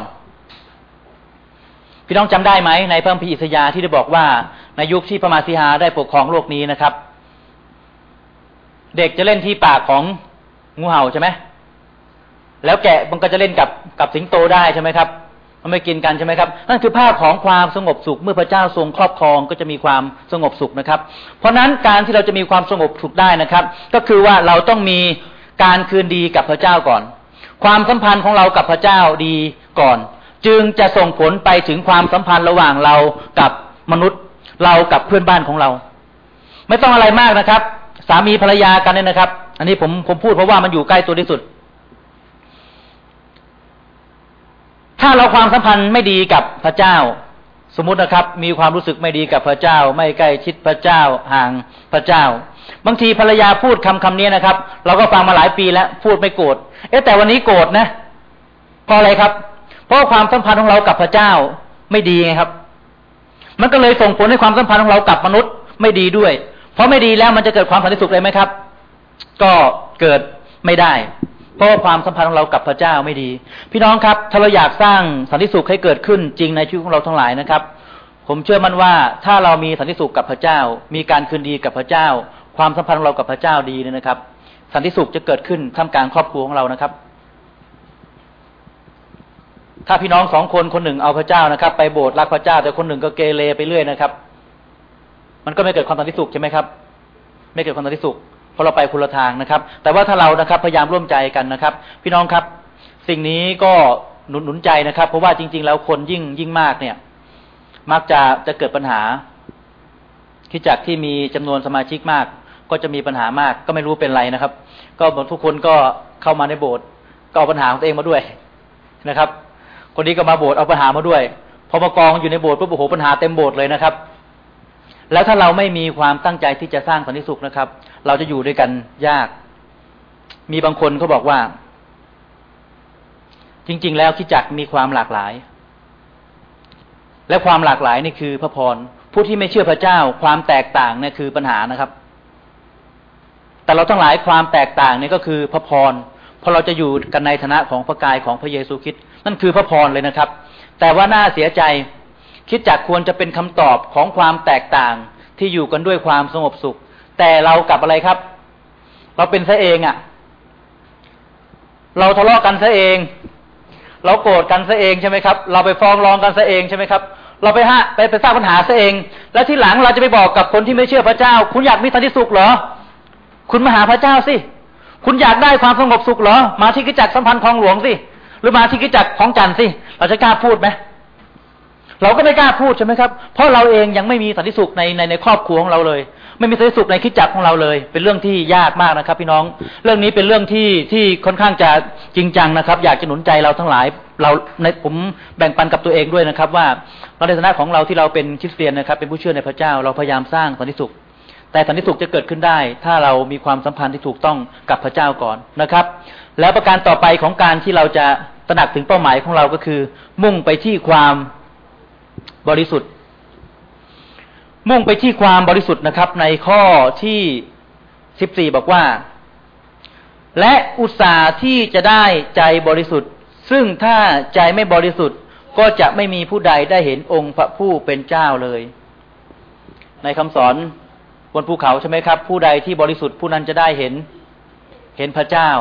พี่น้องจำได้ไหมในพระคัมภีร์อิสยาห์ที่ได้บอกว่าในยุคที่พระมาสีหาได้ปกครองโลกนี้นะครับเด็กจะเล่นที่ปากของงูเห่าใช่ไหมแล้วแกะมันก็จะเล่นกับกับสิงโตได้ใช่ไหมครับมันไม่กินกันใช่ไหมครับนั่นคือภาพของความสงบสุขเมื่อพระเจ้าทรงครอบครองก็จะมีความสงบสุขนะครับเพราะนั้นการที่เราจะมีความสงบสุขได้นะครับก็คือว่าเราต้องมีการคืนดีกับพระเจ้าก่อนความสัมพันธ์ของเรากับพระเจ้าดีก่อนจึงจะส่งผลไปถึงความสัมพันธ์ระหว่างเรากับมนุษย์เรากับเพื่อนบ้านของเราไม่ต้องอะไรมากนะครับสามีภรรยากันเนี่ยนะครับอันนี้ผมผมพูดเพราะว่ามันอยู่ใกล้ตัวที่สุดถ้าเราความสัมพันธ์ไม่ดีกับพระเจ้าสมมุตินะครับมีความรู้สึกไม่ดีกับพระเจ้าไม่ใกล้ชิดพระเจ้าห่างพระเจ้าบางทีภรรยาพูดคำคำนี้นะครับเราก็ฟังมาหลายปีแล้วพูดไม่โกรธเอ๊ะแต่วันนี้โกรธนะเพราะอะไรครับเพราะความสัมพันธ์ของเรากับพระเจ้าไม่ดีไงครับมันก็เลยส่งผลให้ความสัมพันธ์ของเรากับมนุษย์ไม่ดีด้วยเพราะไม่ดีแล้วมันจะเกิดความสันติสุขเลยไหมครับก็เกิดไม่ได้เพราะความสัมพันธ์ของเรากับพระเจ้าไม่ดีพี่น้องครับถ้าเราอยากสร้างสันติสุขให้เกิดขึ้นจริงในชีวิตของเราทั้งหลายนะครับผมเชื่อมั่นว่าถ้าเรามีสันติสุขกับพระเจ้ามีการคืนดีกับพระเจ้าความสัมพันธ์ของเรากับพระเจ้าดีเนี่ยนะครับสันติสุขจะเกิดขึ้นท่ามกลางครอบครัวของเรานะครับถ้าพี่น้องสองคนคนหนึ่งเอาพระเจ้านะครับไปโบสถ์รักพระเจ้าแต่คนหนึ่งก็เกเรไปเรื่อยนะครับมันก็ไม่เกิดความสันติสุขใช่ไหมครับไม่เกิดความสันติสุขเพราะเราไปคนละทางนะครับแต่ว่าถ้าเรานะครับพยายามร่วมใจกันนะครับพี่น้องครับสิ่งนี้ก็หนุนหนุนใจนะครับเพราะว่าจริงๆแล้วคนยิ่งยิ่งมากเนี่ยมักจะจะเกิดปัญหาคริสตจักรที่มีจำนวนสมาชิกมากก็จะมีปัญหามากก็ไม่รู้เป็นไรนะครับก็ทุกคนก็เข้ามาในโบสถ์ก็เอาปัญหาของตัวเองมาด้วยนะครับคนนี้ก็มาโบสถ์เอาปัญหามาด้วยพอมากองอยู่ในโบสถ์ปุ๊บโอ้โหปัญหาเต็มโบสถ์เลยนะครับแล้วถ้าเราไม่มีความตั้งใจที่จะสร้างสันติสุขนะครับเราจะอยู่ด้วยกันยากมีบางคนเขาบอกว่าจริงๆแล้วคริสตจักรมีความหลากหลายและความหลากหลายนี่คือพระพรผู้ที่ไม่เชื่อพระเจ้าความแตกต่างเนี่ยคือปัญหานะครับแต่เราทั้งหลายความแตกต่างนี่ก็คือพระพรเพราะเราจะอยู่กันในฐานะของพระกายของพระเยซูคริสต์นั่นคือพระพรเลยนะครับแต่ว่าน่าเสียใจคริสตจักรควรจะเป็นคำตอบของความแตกต่างที่อยู่กันด้วยความสงบสุขแต่เรากลับอะไรครับเราเป็นซะเองอ่ะเราทะเลาะกันซะเองเราโกรธกันซะเองใช่ไหมครับเราไปฟ้องร้องกันซะเองใช่ไหมครับเราไปฮะไปไปสร้างปัญหาซะเองแล้วที่หลังเราจะไปบอกกับคนที่ไม่เชื่อพระเจ้าคุณอยากมีสันติสุขเหรอคุณมาหาพระเจ้าสิคุณอยากได้ความสงบสุขเหรอมาที่คริสตจักรสัมพันธ์คลองหลวงสิหรือมาที่คริสตจักรของจันทร์สิเราจะกล้าพูดไหมเราก็ไม่กล้าพูดใช่ไหมครับเพราะเราเองยังไม่มีสันติสุขในในในครอบครัวของเราเลยไม่มีสันติสุขในคริสตจักรของเราเลยเป็นเรื่องที่ยากมากนะครับพี่น้องเรื่องนี้เป็นเรื่องที่ที่ค่อนข้างจะจริงจังนะครับอยากจะหนุนใจเราทั้งหลายเราในผมแบ่งปันกับตัวเองด้วยนะครับว่าในฐานะของเราที่เราเป็นคริสเตียนนะครับเป็นผู้เชื่อในพระเจ้าเราพยายามสร้างสันติสุขแต่สันติสุขจะเกิดขึ้นได้ถ้าเรามีความสัมพันธ์ที่ถูกต้องกับพระเจ้าก่อนนะครับแล้วประการต่อไปของการที่เราจะตระหนักถึงเป้าหมายของเราก็คือมุ่งไปที่ความบริสุทธิ์มุ่งไปที่ความบริสุทธิ์นะครับในข้อที่สิบสี่บอกว่าและอุตสาห์ที่จะได้ใจบริสุทธิ์ซึ่งถ้าใจไม่บริสุทธิ์ก็จะไม่มีผู้ใดได้เห็นองค์พระผู้เป็นเจ้าเลยในคำสอนบนภูเขาใช่ไหมครับผู้ใดที่บริสุทธิ์ผู้นั้นจะได้เห็นเห็นพระเจ้า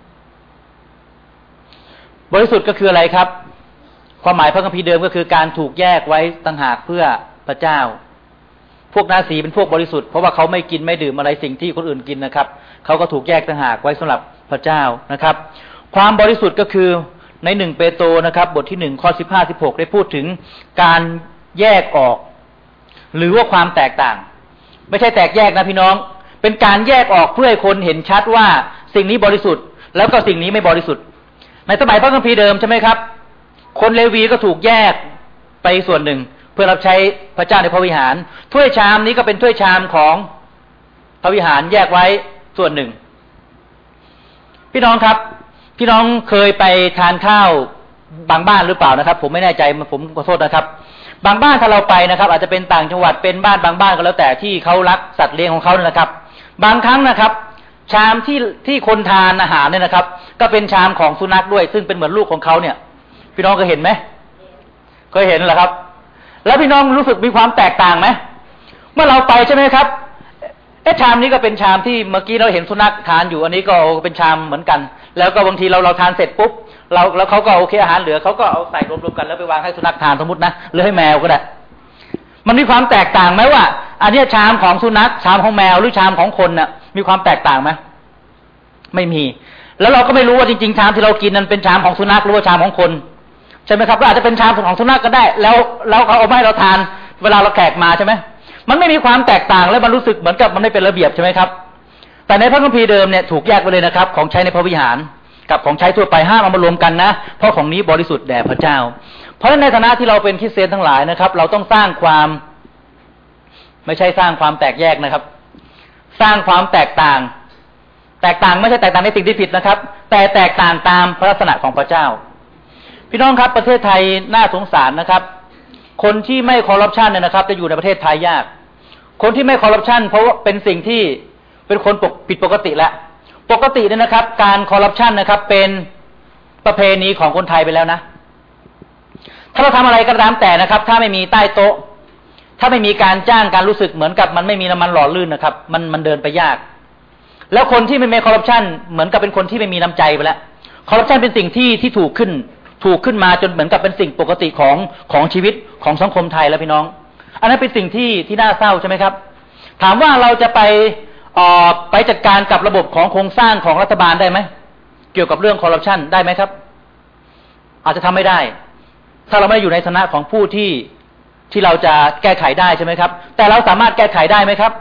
บริสุทธิ์ก็คืออะไรครับความหมายพระคัมภีร์เดิมก็คือการถูกแยกไว้ต่างหากเพื่อพระเจ้าพวกนาซีเป็นพวกบริสุทธิ์เพราะว่าเขาไม่กินไม่ดื่มอะไรสิ่งที่คนอื่นกินนะครับเขาก็ถูกแยกต่างหากไว้สำหรับพระเจ้านะครับความบริสุทธิ์ก็คือในหนึ่งเปโตรนะครับบทที่หนึ่งข้อสิบห้าสิบหกได้พูดถึงการแยกออกหรือว่าความแตกต่างไม่ใช่แตกแยกนะพี่น้องเป็นการแยกออกเพื่อให้คนเห็นชัดว่าสิ่งนี้บริสุทธิ์แล้วก็สิ่งนี้ไม่บริสุทธิ์ในสมัยพระคัมภีร์เดิมใช่ไหมครับคนเลวีก็ถูกแยกไปส่วนหนึ่งเพื่อรับใช้พระเจ้าในพระวิหารถ้วยชามนี้ก็เป็นถ้วยชามของพระวิหารแยกไว้ส่วนหนึ่งพี่น้องครับพี่น้องเคยไปทานข้าวบางบ้านหรือเปล่านะครับผมไม่แน่ใจผมขอโทษนะครับบางบ้านถ้าเราไปนะครับอาจจะเป็นต่างจังหวัดเป็นบ้านบางบ้านก็แล้วแต่ที่เขารักสัตว์เลี้ยงของเขาเนี่ยนะครับบางครั้งนะครับชามที่ที่คนทานอาหารเนี่ยนะครับก็เป็นชามของสุนัขด้วยซึ่งเป็นเหมือนลูกของเขาเนี่ยพี่น้องเคยเห็นไหมเคยเห็นเหรอครับแล้วพี่น้องรู้สึกมีความแตกต่างไหมเมื่อเราไปใช่ไหมครับเอ๊ะชามนี้ก็เป็นชามที่เมื่อกี้เราเห็นสุนัขทานอยู่อันนี้ก็เป็นชามเหมือนกันแล้วก็บางทีเราเราทานเสร็จปุ๊บเราแล้วเขาก็โอเคอาหารเหลือเขาก็เอาใส่รวมๆกันแล้วไปวางให้สุนัขทานสมมตินะหรือให้แมวก็ได้มันมีความแตกต่างไหมว่าอันนี้ชามของสุนัขชามของแมวหรือชามของคนน่ะมีความแตกต่างไหมไม่มีแล้วเราก็ไม่รู้ว่าจริงๆชามที่เรากินนั้นเป็นชามของสุนัขหรือว่าชามของคนใช่ไหมครับก็อาจจะเป็นชามของสุนัขก็ได้แล้วแล้วเขาเอามาให้เราทานเวลาเราแขกมาใช่ไหมมันไม่มีความแตกต่างแล้วมันรู้สึกเหมือนกับมันไม่เป็นระเบียบใช่ไหมครับแต่ในพระคัมภีร์เดิมเนี่ยถูกแยกไปเลยนะครับของใช้ในพระวิหารกับของใช้ทั่วไปห้ามเอามารวมกันนะเพราะของนี้บริสุทธิ์แด่พระเจ้าเพราะฉะนั้นในฐานะที่เราเป็นคริสเตียนทั้งหลายนะครับเราต้องสร้างความไม่ใช่สร้างความแตกแยกนะครับสร้างความแตกต่างแตกต่างไม่ใช่แตกต่างในสิ่งที่ผิดนะครับแต่แตกต่างตามพระลักษณะของพระเจ้าพี่น้องครับประเทศไทยน่าสงสารนะครับคนที่ไม่คอร์รัปชันเนี่ยนะครับจะอยู่ในประเทศไทยยากคนที่ไม่คอร์รัปชันเพราะว่าเป็นสิ่งที่เป็นคนผิดปกติแล้วปกติเนี่ยนะครับการคอร์รัปชันนะครับเป็นประเพณีของคนไทยไปแล้วนะถ้าเราทำอะไรก็ตามแต่นะครับถ้าไม่มีใต้โต๊ะถ้าไม่มีการจ้างการรู้สึกเหมือนกับมันไม่มีน้ำมันหล่อลื่นนะครับมันมันเดินไปยากแล้วคนที่ไม่มีคอร์รัปชันเหมือนกับเป็นคนที่ไม่มีน้ำใจไปแล้วคอร์รัปชันเป็นสิ่งที่ที่ถูกขึ้นถูกขึ้นมาจนเหมือนกับเป็นสิ่งปกติของของชีวิตของสังคมไทยแล้วพี่น้องอันนั้นเป็นสิ่งที่ที่น่าเศร้าใช่ไหมครับถามว่าเราจะไปออกไปจัดการกับระบบของโครงสร้างของรัฐบาลได้ไหมเกี่ยวกับเรื่องคอร์รัปชันได้ไหมครับอาจจะทำไม่ได้ถ้าเราไม่อยู่ในฐานะของผู้ที่ที่เราจะแก้ไขได้ใช่ไหมครับแต่เราสามารถแก้ไขได้ไหมครับ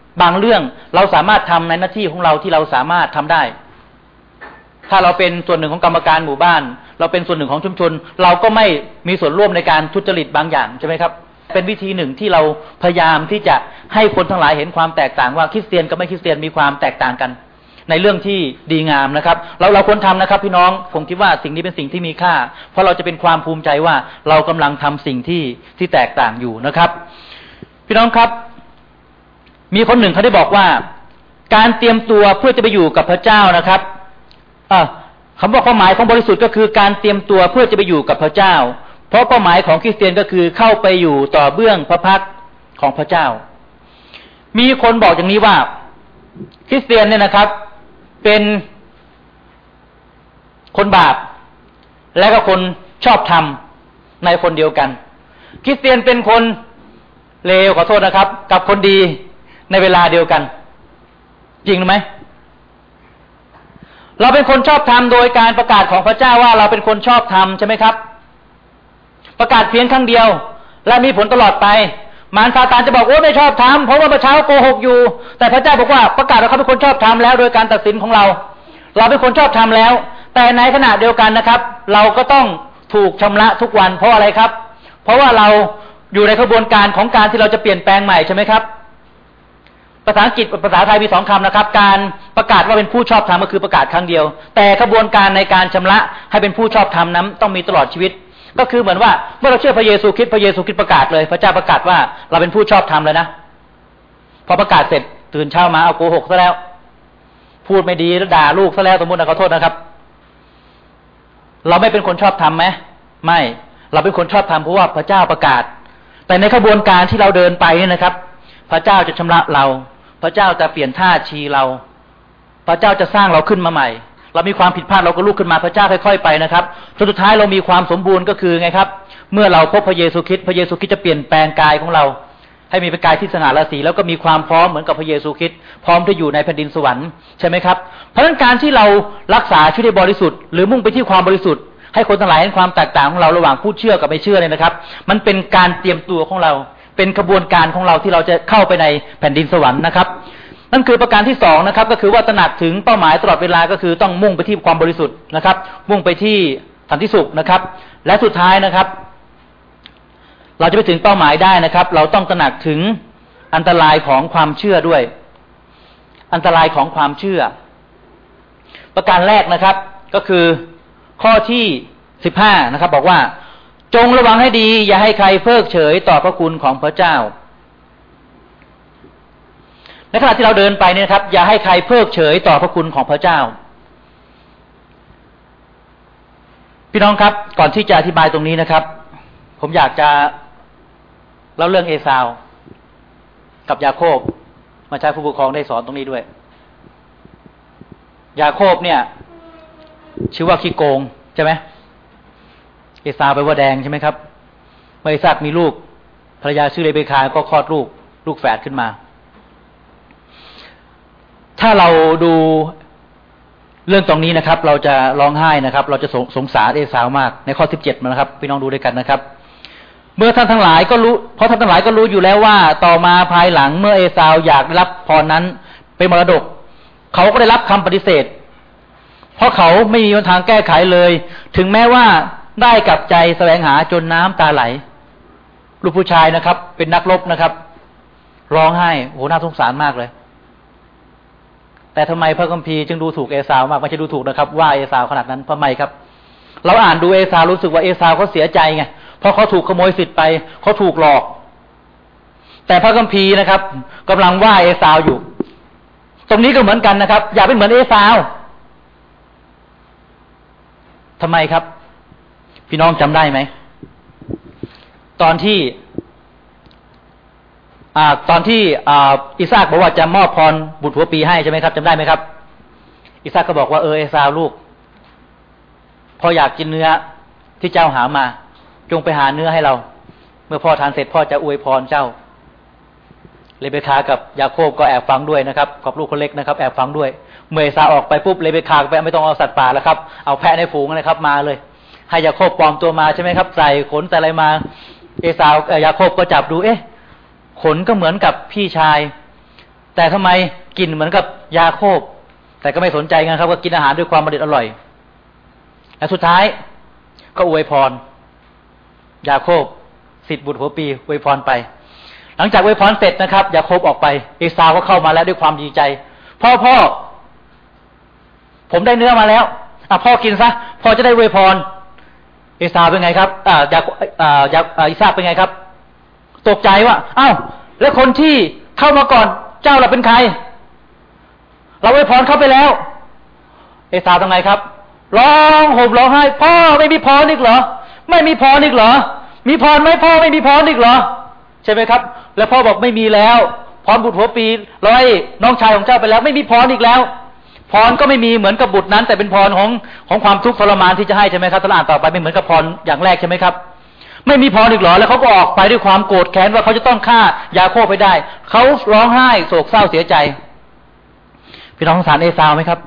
บางเรื่องเราสามารถทำในหน้าที่ของเราที่เราสามารถทำได้ถ้าเราเป็นส่วนหนึ่งของกรรมการหมู่บ้านเราเป็นส่วนหนึ่งของชุมชนเราก็ไม่มีส่วนร่วมในการทุจริตบางอย่างใช่ไหมครับเป็นวิธีหนึ่งที่เราพยายามที่จะให้คนทั้งหลายเห็นความแตกต่างว่าคริสเตียนกับไม่คริสเตียนมีความแตกต่างกันในเรื่องที่ดีงามนะครับเราเราควรทำนะครับพี่น้องผมคิดว่าสิ่งนี้เป็นสิ่งที่มีค่าเพราะเราจะเป็นความภูมิใจว่าเรากำลังทำสิ่งที่ที่แตกต่างอยู่นะครับพี่น้องครับมีคนหนึ่งเขาได้บอกว่าการเตรียมตัวเพื่อจะไปอยู่กับพระเจ้านะครับอ่าคำว่าความหมายของบริสุทธิ์ก็คือการเตรียมตัวเพื่อจะไปอยู่กับพระเจ้าเพราะเป้าหมายของคริสเตียนก็คือเข้าไปอยู่ต่อเบื้องพระพักตร์ของพระเจ้ามีคนบอกอย่างนี้ว่าคริสเตียนเนี่ยนะครับเป็นคนบาปและก็คนชอบธรรมในคนเดียวกันคริสเตียนเป็นคนเลวขอโทษนะครับกับคนดีในเวลาเดียวกันจริงหรือไม่เราเป็นคนชอบธรรมโดยการประกาศของพระเจ้าว่าเราเป็นคนชอบธรรมใช่ไหมครับประกาศเพียงครั้งเดียวและมีผลตลอดไปมารซาตานจะบอกว่าไม่ชอบธรรมเพราะว่าเมื่อเช้าโกหกอยู่แต่พระเจ้าบอกว่าประกาศว่าเขาเป็นคนชอบธรรมแล้วโดยการตัดสินของเราเราเป็นคนชอบธรรมแล้วแต่ในขณะเดียวกันนะครับเราก็ต้องถูกชำระทุกวันเพราะอะไรครับเพราะว่าเราอยู่ในกระบวนการของการที่เราจะเปลี่ยนแปลงใหม่ใช่ไหมครับภาษาอังกฤษภาษาไทยมีสองคำนะครับการประกาศว่าเป็นผู้ชอบธรรมก็คือประกาศครั้งเดียวแต่กระบวนการในการชำระให้เป็นผู้ชอบธรรมนั้นต้องมีตลอดชีวิตก็คือเหมือนว่าเมื่อเราเชื่อพระเยซูคริสต์พระเยซูคริสต์ประกาศเลยพระเจ้าประกาศว่าเราเป็นผู้ชอบธรรมแล้วนะพอประกาศเสร็จตื่นเช้ามาเอาโกหกซะแล้วพูดไม่ดีแล้วด่าลูกซะแล้วสมมุตินะขอโทษนะครับเราไม่เป็นคนชอบธรรมไหมไม่เราเป็นคนชอบธรรมเพราะว่าพระเจ้าประกาศแต่ในกระบวนการที่เราเดินไปเนี่ยนะครับพระเจ้าจะชำระเราพระเจ้าจะเปลี่ยนท่าทีเราพระเจ้าจะสร้างเราขึ้นมาใหม่เรามีความผิดพลาดเราก็ลุกขึ้นมาพระเจ้าค่อยๆไปนะครับจนสุดท้ายเรามีความสมบูรณ์ก็คือไงครับเมื่อเราพบพระเยซูคริสต์พระเยซูคริสต์จะเปลี่ยนแปลงกายของเราให้มีเป็นกายที่สง่าราศีแล้วก็มีความพร้อมเหมือนกับพระเยซูคริสต์พร้อมที่อยู่ในแผ่นดินสวรรค์ใช่ไหมครับเพราะฉะนั้นการที่เรารักษาชีวิตให้บริสุทธิ์หรือมุ่งไปที่ความบริสุทธิ์ให้คนทั้งหลายเห็นความแตกต่างของเราระหว่างผู้เชื่อกับไม่เชื่อเนี่ยนะครับมันเป็นการเตรียมตัวของเราเป็นกระบวนการของเราที่เราจะเข้าไปในแผ่นดินสวรรค์นะครับนั่นคือประการที่สองนะครับก็คือว่าตระหนักถึงเป้าหมายตลอดเวลาก็คือต้องมุ่งไปที่ความบริสุทธิ์นะครับมุ่งไปที่สันติสุขนะครับและสุดท้ายนะครับเราจะไปถึงเป้าหมายได้นะครับเราต้องตระหนักถึงอันตรายของความเชื่อด้วยอันตรายของความเชื่อประการแรกนะครับก็คือข้อที่สิบห้านะครับบอกว่าจงระวังให้ดีอย่าให้ใครเพิกเฉยต่อพระคุณของพระเจ้าในขณะที่เราเดินไปเนี่ยครับอย่าให้ใครเพิกเฉยต่อพระคุณของพระเจ้าพี่น้องครับก่อนที่จะอธิบายตรงนี้นะครับผมอยากจะเล่าเรื่องเอซาวกับยาโคบมาใช้ผู้ปกครองได้สอนตรงนี้ด้วยยาโคบเนี่ยชื่อว่าขี้โกงใช่ไหมเอซาวไปว่าแดงใช่ไหมครับเมื่ออิสอัคมีลูกภรรยาชื่อเรเบคาก็คลอดลูกลูกแฝดขึ้นมาถ้าเราดูเรื่องตรงนี้นะครับเราจะร้องไห้นะครับเราจะสงสงสารเอซาวมากในข้อสิบเจ็ดนะครับพี่น้องดูด้วยกันนะครับเมื่อท่านทั้งหลายก็รู้เพราะท่านทั้งหลายก็รู้อยู่แล้วว่าต่อมาภายหลังเมื่อเอซาวอยากได้รับพรนั้นเป็นมรดกเขาก็ได้รับคำปฏิเสธเพราะเขาไม่มีทางแก้ไขเลยถึงแม้ว่าได้กลับใจแสวงหาจนน้ำตาไหลลูกผู้ชายนะครับเป็นนักรบนะครับร้องไห้โหน่าสงสารมากเลยแต่ทำไมพระคัมภีร์จึงดูถูกเอซาวมากไม่ใช่ดูถูกนะครับว่าเอซาวขนาดนั้นทำไมครับเราอ่านดูเอซาวรู้สึกว่าเอซาวเขาเสียใจไงเพราะเขาถูกขโมยสิทธิ์ไปเขาถูกหลอกแต่พระคัมภีร์นะครับกำลังว่าเอซาวอยู่ตรงนี้ก็เหมือนกันนะครับอย่าเป็นเหมือนเอซาวทำไมครับพี่น้องจำได้ไหมตอนที่อ่าตอนที่อ่าอิสอัคบอกว่าจะมอบพรบุตรหัวปีให้ใช่ไหมครับจำได้ไหมครับอิสอัคก็บอกว่าเออเอซาวลูกพ่ออยากกินเนื้อที่เจ้าหามาจงไปหาเนื้อให้เราเมื่อพ่อทานเสร็จพ่อจะอวยพรเจ้าเรเบคากับยาโคบก็แอบฟังด้วยนะครับกับลูกคนเล็กนะครับแอบฟังด้วยเมื่อเอซาวออกไปปุ๊บเรเบคาไปไม่ต้องเอาสัตว์ป่าแล้วครับเอาแพะในฝูงนะครับมาเลยให้ยาโคบปลอมตัวมาใช่ไหมครับใส่ขนใส่อะไรมาเอซาวยาโคบก็จับดูเอ๊ะขนก็เหมือนกับพี่ชายแต่ทำไมกินเหมือนกับยาโคบแต่ก็ไม่สนใจกันครับก็กินอาหารด้วยความอร่อยและสุดท้ายก็อวยพรยาโคบสิทธิ์บุตรหัวปีอวยพรไปหลังจากอวยพรเสร็จนะครับยาโคบออกไปเอสาวก็เข้ามาแล้วด้วยความดีใจพ่อพ่อผมได้เนื้อมาแล้วอ่ะพ่อกินซะพ่อจะได้อวยพรเอสาวเป็นไงครับอ่ายาอ่ายาอิสาเป็นไงครับตกใจว่าอ้าวแล้วคนที่เข้ามาก่อนเจ้าเราเป็นใครเราอวยพรเข้าไปแล้วเอสาวเป็นไงครับร้องห่มร้องไห้พ่อไม่มีพรอีกเหรอไม่มีพรอีกเหรอมีพรไหมพ่อไม่มีพรอีกเหรอใช่ไหมครับแล้วพ่อบอกไม่มีแล้วพรบุตรหัวปีร้อยน้องชายของเจ้าไปแล้วไม่มีพรอีกแล้วพรก็ไม่มีเหมือนกับบุตรนั้นแต่เป็นพรของของความทุกข์ทรมานที่จะให้ใช่ไหมครับตลาดต่อไปไม่เหมือนกับพรอย่างแรกใช่ไหมครับไม่มีพรอีกเหรอแล้วเขาก็ออกไปด้วยความโกรธแค้นว่าเขาจะต้องฆ่ายาโคบไปได้เขาร้องไห้โศกเศร้าเสียใจพี่น้องสงสารเอสาวไหมครับ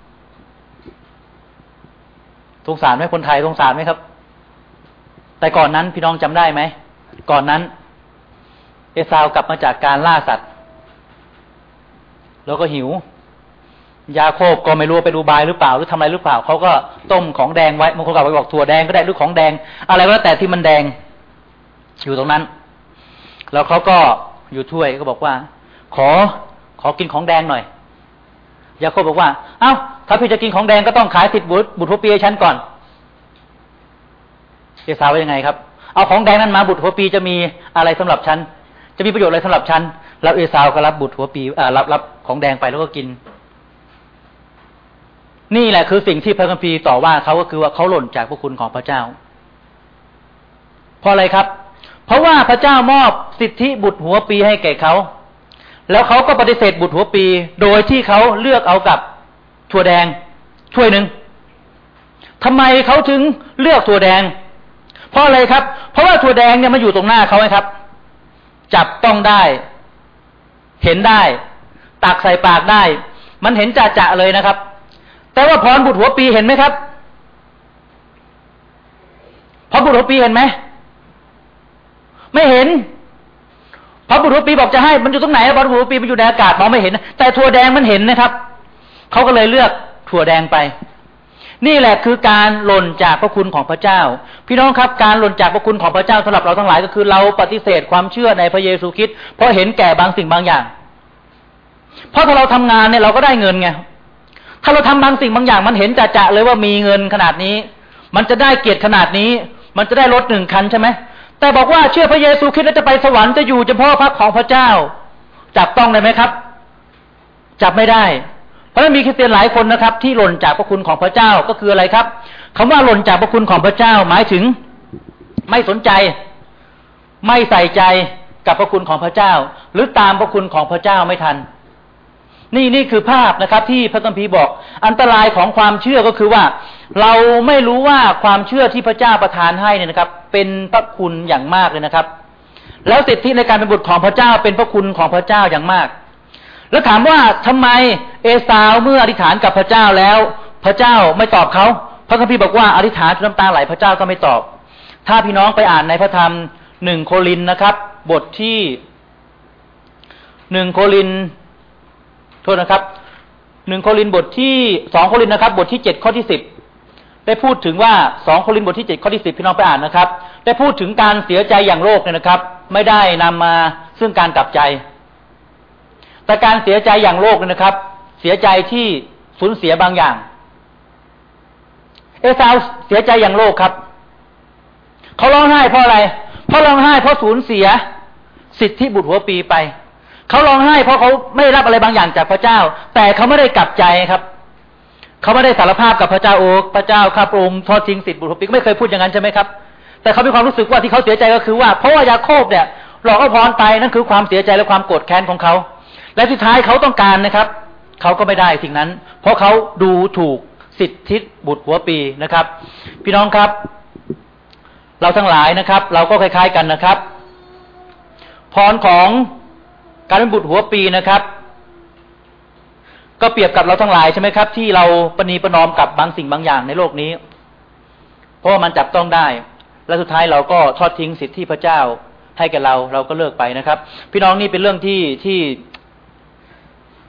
สงสารไหมคนไทยสงสารไหมครับแต่ก่อนนั้นพี่น้องจำได้ไหมก่อนนั้นเอสาวกลับมาจากการล่าสัตว์แล้วก็หิวยาโคบก็ไม่รู้ไปดูบายหรือเปล่าหรือทำอะไรหรือเปล่าเขาก็ต้มของแดงไว้บางคนก็บอกถั่วแดงก็ได้หรือของแดงอะไรก็แล้วแต่ที่มันแดงอยู่ตรงนั้นแล้วเขาก็อยู่ถ้วยก็บอกว่าขอขอกินของแดงหน่อยยาโคบบอกว่าเอ้าถ้าพี่จะกินของแดงก็ต้องขายสิทธิ์บุตรบุตรหัวปีให้ฉันก่อนเอสาวว่ายังไงครับเอาของแดงนั้นมาบุตรหัวปีจะมีอะไรสำหรับฉันจะมีประโยชน์อะไรสำหรับฉันแล้วเอสาวก็รับบุตรหัวปีอ่ารับรับของแดงไปแล้วก็กินนี่แหละคือสิ่งที่พระคัมภีร์ต่อว่าเขาก็คือว่าเขาหล่นจากพระคุณของพระเจ้าเพราะอะไรครับเพราะว่าพระเจ้ามอบสิทธิบุตรหัวปีให้แก่เขาแล้วเขาก็ปฏิเสธบุตรหัวปีโดยที่เขาเลือกเอากับถั่วแดงถ้วยหนึ่งทำไมเขาถึงเลือกถั่วแดงเพราะอะไรครับเพราะว่าถั่วแดงเนี่ยมันอยู่ตรงหน้าเขาไงครับจับต้องได้เห็นได้ตักใส่ปากได้มันเห็นจ่าๆเลยนะครับแต่ว่าพรบุตรหัวปีเห็นไหมครับพรบุตรหัวปีเห็นไหมไม่เห็นพระบุตรหัวปีบอกจะให้มันอยู่ตรงไหนพระบุตรหัวปีมันอยู่ในอากาศมองไม่เห็นแต่ถั่วแดงมันเห็นนะครับเขาก็เลยเลือกถั่วแดงไปนี่แหละคือการหล่นจากพระคุณของพระเจ้าพี่น้องครับการหล่นจากพระคุณของพระเจ้าสำหรับเราทั้งหลายก็คือเราปฏิเสธความเชื่อในพระเยซูคริสต์เพราะเห็นแก่บางสิ่งบางอย่างเพราะถ้าเราทำงานเนี่ยเราก็ได้เงินไงถ้าเราทำบางสิ่งบางอย่างมันเห็นจ่าๆเลยว่ามีเงินขนาดนี้มันจะได้เกียรติขนาดนี้มันจะได้รถหนึ่งคันใช่ไหมแต่บอกว่าเชื่อพระเยซูคริสต์แล้วจะไปสวรรค์จะอยู่เฉพาะพระของพระเจ้าจับต้องได้ไหมครับจับไม่ได้เพราะฉะนั้นมีคริสเตียนหลายคนนะครับที่หล่นจากพระคุณของพระเจ้าก็คืออะไรครับคำว่าหล่นจากพระคุณของพระเจ้าหมายถึงไม่สนใจไม่ใส่ใจกับพระคุณของพระเจ้าหรือตามพระคุณของพระเจ้าไม่ทันนี่นี่คือภาพนะครับที่พระคัมภีร์บอกอันตรายของความเชื่อก็คือว่าเราไม่รู้ว่าความเชื่อที่พระเจ้าประทานให้เนี่ยนะครับเป็นพระคุณอย่างมากเลยนะครับแล้วสิทธิในการเป็นบุตรของพระเจ้าเป็นพระคุณของพระเจ้าอย่างมากแล้วถามว่าทำไมเอสาวเมื่ออธิษฐานกับพระเจ้าแล้วพระเจ้าไม่ตอบเขาพระคัมภีร์บอกว่าอธิษฐานจนน้ำตาไหลพระเจ้าก็ไม่ตอบถ้าพี่น้องไปอ่านในพระธรรมหนึ่งโครินธ์นะครับบทที่หนึ่งโครินธ์โทษนะครับหนึ่งโครินธ์บทที่สองโครินธ์นะครับบทที่เจ็ดข้อที่สิบได้พูดถึงว่าสองโครินธ์บทที่เจ็ดข้อที่สิบพี่น้องไปอ่านนะครับได้พูดถึงการเสียใจอย่างโลกเนี่ยนะครับไม่ได้นำมาซึ่งการกลับใจแต่การเสียใจอย่างโลกเนี่ยนะครับเสียใจที่สูญเสียบางอย่างเอสาวเสียใจอย่างโลกครับเขาร้องไห้เพราะอะไรเพราะร้องไห้เพราะสูญเสียสิทธิบุตรหัวปีไปเขาร้องไห้เพราะเขาไม่ได้รับอะไรบางอย่างจากพระเจ้าแต่เขาไม่ได้กลับใจครับเขาไม่ได้สารภาพกับพระเจ้าโอ้พระเจ้าข้าพระองค์ทอดทิ้งสิทธิบุตรหัวปีไม่เคยพูดอย่างนั้นใช่ไหมครับแต่เขามีความรู้สึกว่าที่เขาเสียใจก็คือว่าเพราะว่ายาโคบเนี่ยหลอกเอาพรไปนั่นคือความเสียใจและความโกรธแค้นของเขาและสุดท้ายเขาต้องการนะครับเขาก็ไม่ได้สิ่งนั้นเพราะเขาดูถูกสิทธิบุตรหัวปีนะครับพี่น้องครับเราทั้งหลายนะครับเราก็คล้ายๆกันนะครับพรของการเป็นบุตรหัวปีนะครับก็เปรียบกับเราทั้งหลายใช่ไหมครับที่เราประนีประนอมกับบางสิ่งบางอย่างในโลกนี้เพราะว่ามันจับต้องได้และสุดท้ายเราก็ทอดทิ้งสิทธิพระเจ้าให้แก่เราเราก็เลิกไปนะครับพี่น้องนี่เป็นเรื่องที่ที่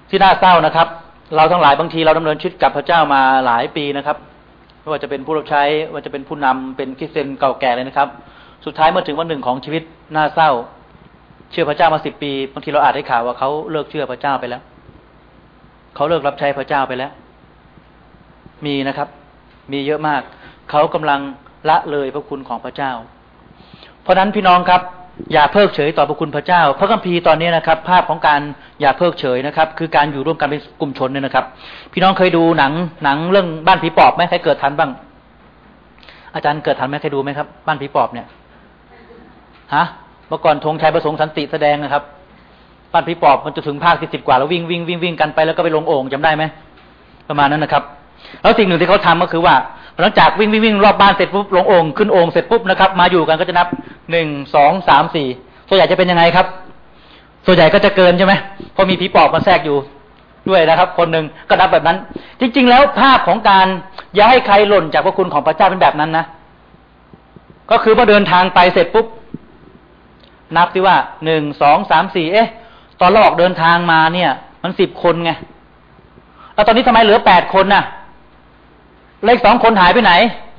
ที่น่าเศร้านะครับเราทั้งหลายบางทีเราดำเนินชีวิตกับพระเจ้ามาหลายปีนะครับไม่ว่าจะเป็นผู้รับใช้ว่าจะเป็นผู้นำเป็นคริสเตียนเก่าแก่เลยนะครับสุดท้ายเมื่อถึงวันหนึ่งของชีวิตน่าเศร้าเชื่อพระเจ้ามาสิบปีบางทีเราอาจได้ข่าวว่าเขาเลิกเชื่อพระเจ้าไปแล้วเขาเลิกรับใช้พระเจ้าไปแล้วมีนะครับมีเยอะมากเขากำลังละเลยพระคุณของพระเจ้าเพราะนั้นพี่น้องครับอย่าเพิกเฉยต่อพระคุณพระเจ้าพระคัมภีร์ตอนนี้นะครับภาพของการอย่าเพิกเฉยนะครับคือการอยู่ร่วมกันเป็นกลุ่มชนเนี่ยนะครับพี่น้องเคยดูหนังหนังเรื่องบ้านผีปอบไหมใครเกิดทันบ้างอาจารย์เกิดทันไหมเคยดูไหมครับบ้านผีปอบเนี่ยฮะเมื่อก่อนธงชัยประสงค์สันติแสดงนะครับบ้านผีปอบมันจะถึงภาคที่สิบกว่าแล้ววิ่งวิ่งวิ่งวิ่งกันไปแล้วก็ไปลงโอ่งจำได้ไหมประมาณนั้นนะครับแล้วสิ่งหนึ่งที่เขาทำก็คือว่าหลังจากวิ่งวิ่งวิ่งรอบบ้านเสร็จปุ๊บลงโอ่งขึ้นโอ่งเสร็จปุ๊บนะครับมาอยู่กันก็จะนับหนึ่งสองสามสี่ส่วนใหญ่จะเป็นยังไงครับส่วนใหญ่ก็จะเกินใช่ไหมเพราะมีผีปอบมาแทรกอยู่ด้วยนะครับคนหนึ่งก็นับแบบนั้นจริงๆแล้วภาพของการอย่าให้ใครหล่นจากพระคุณของพระเจ้าเป็นแบบนั้นนะก็คือพอเดินทางไปเสร็จปุ๊บนับที่ว่าหนึ่งสองสามสี่เอ๊ะตอนเราออกเดินทางมาเนี่ยมันสิบคนไงแล้วตอนนี้ทำไมเหลือแปดคนน่ะเลขสองคนหายไปไหน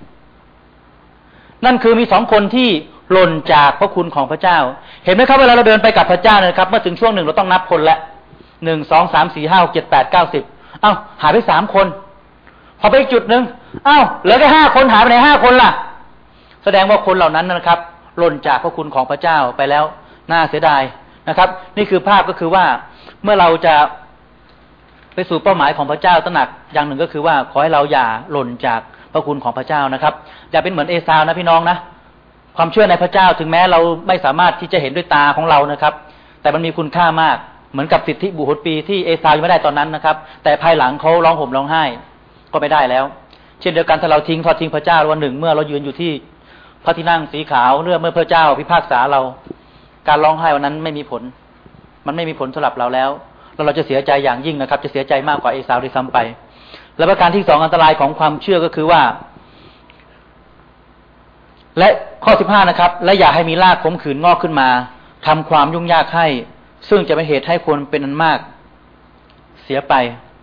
นั่นคือมีสองคนที่หล่นจากพระคุณของพระเจ้าเห็นไหมครับเวลาเราเดินไปกับพระเจ้าเนี่ยครับเมื่อถึงช่วงหนึ่งเราต้องนับคนละหนึ่งสองสามสี่ห้าเจ็ดแปดเก้าสิบเอ้าหายไปสามคนพอไปอีกจุดหนึ่งเอ้าเหลือแค่ห้าคนหายไปไหนห้าคนล่ะแสดงว่าคนเหล่านั้นนะครับหล่นจากพระคุณของพระเจ้าไปแล้วน่าเสียดายนะครับนี่คือภาพก็คือว่าเมื่อเราจะไปสู่เป้าหมายของพระเจ้าตระหนักอย่างหนึ่งก็คือว่าขอให้เราอย่าหล่นจากพระคุณของพระเจ้านะครับอย่าเป็นเหมือนเอซาวนะพี่น้องนะความเชื่อในพระเจ้าถึงแม้เราไม่สามารถที่จะเห็นด้วยตาของเรานะครับแต่มันมีคุณค่ามากเหมือนกับสิทธิบุตรปีที่เอซาวยังไม่ได้ตอนนั้นนะครับแต่ภายหลังเขาร้องห่มร้องไห้ก็ไม่ได้แล้วเช่นเดียวกันถ้าเราทิ้งทอดทิ้งพระเจ้าวันหนึ่งเมื่อเรายืนอยู่ที่พระที่นั่งสีขาวเมื่อเมื่อพระเจ้าพิพากษาเราการร้องไห้วันนั้นไม่มีผลมันไม่มีผลสำหรับเราแล้วแล้วเราจะเสียใจอย่างยิ่งนะครับจะเสียใจมากกว่าเอซาวด้วยซ้ำไปและประการที่สองอันตรายของความเชื่อก็คือว่าและข้อสิบห้านะครับและอย่าให้มีรากขมขื่นงอกขึ้นมาทำความยุ่งยากให้ซึ่งจะเป็นเหตุให้คนเป็นอันมากเสียไป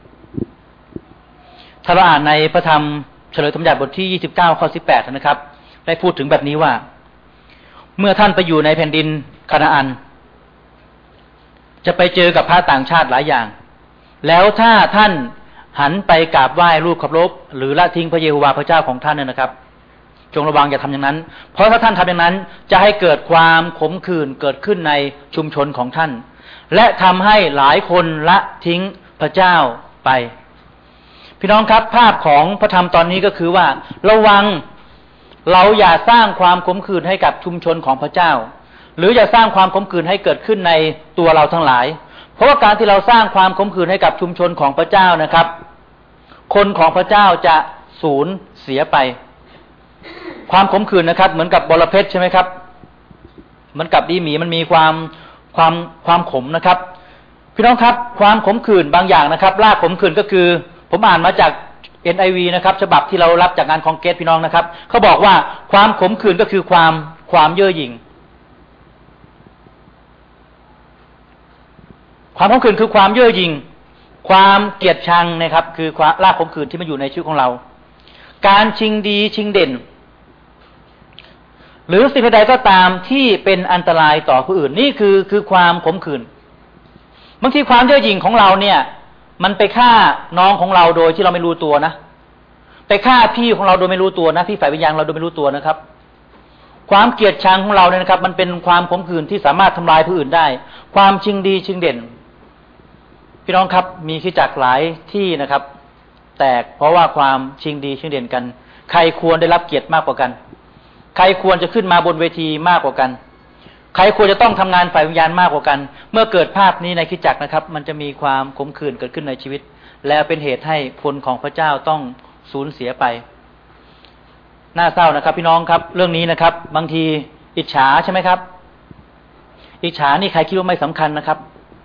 ถ้าเราอ่านในพระธรรมเฉลยธรรมบัญญัติบทที่ยี่สิบเก้าข้อสิบแปดนะครับได้พูดถึงแบบนี้ว่าเมื่อท่านไปอยู่ในแผ่นดินคานาอันจะไปเจอกับพระต่างชาติหลายอย่างแล้วถ้าท่านหันไปกราบไหว้รูปเคารพหรือละทิ้งพระเยโฮวาห์พระเจ้าของท่านเนี่ยนะครับจงระวังอย่าทำอย่างนั้นเพราะถ้าท่านทำอย่างนั้นจะให้เกิดความขมขื่นเกิดขึ้นในชุมชนของท่านและทำให้หลายคนละทิ้งพระเจ้าไปพี่น้องครับภาพของพระธรรมตอนนี้ก็คือว่าระวังเราอย่าสร้างความขมขื่นให้กับชุมชนของพระเจ้าหรืออย่าสร้างความขมขื่นให้เกิดขึ้นในตัวเราทั้งหลายเพราะว่าการที่เราสร้างความขมขื่นให้กับชุมชนของพระเจ้านะครับคนของพระเจ้าจะสูญเสียไปความขมขื่นนะครับเหมือนกับบรเพชรใช่ไหมครับเหมือนกับดีหมีมันมีความความความขมนะครับพี่น้องครับความขมขื่นบางอย่างนะครับรากขมขื่นก็คือผมอ่านมาจาก เอ็น ไอ วี นะครับฉบับที่เรารับจากงานคองเกรสพี่น้องนะครับเขาบอกว่าความขมขื่นก็คือความความเย่อหยิ่งความขมขื่นคือความเย่อหยิ่งความเกลียดชังนะครับคือความรากขมขื่นที่มาอยู่ในชีวิตของเราการชิงดีชิงเด่นหรือสิ่งใดก็ตามที่เป็นอันตรายต่อผู้อื่นนี่คือคือความขมขื่นบางทีความเย่อหยิ่งของเราเนี่ยมันไปฆ่าน้องของเราโดยที่เราไม่รู้ตัวนะไปฆ่าพี่ของเราโดยไม่รู้ตัวนะพี่ฝ่ายวิญญาณเราโดยไม่รู้ตัวนะครับความเกลียดชังของเราเนี่ยนะครับมันเป็นความขมขื่นที่สามารถทำลายผู้อื่นได้ความชิงดีชิงเด่นพี่น้องครับมีคริสตจักรหลายที่นะครับแตกเพราะว่าความชิงดีชิงเด่นกันใครควรได้รับเกียรติมากกว่ากันใครควรจะขึ้นมาบนเวทีมากกว่ากันใครควรจะต้องทำงานฝ่ายวิญญาณมากกว่ากันเมื่อเกิดภาพนี้ในคริสตจักรนะครับมันจะมีความขมขื่นเกิดขึ้นในชีวิตและเป็นเหตุให้คนของพระเจ้าต้องสูญเสียไปน่าเศร้านะครับพี่น้องครับเรื่องนี้นะครับบางทีอิจฉาใช่ไหมครับอิจฉานี่ใครคิดว่าไม่สำคัญนะครับ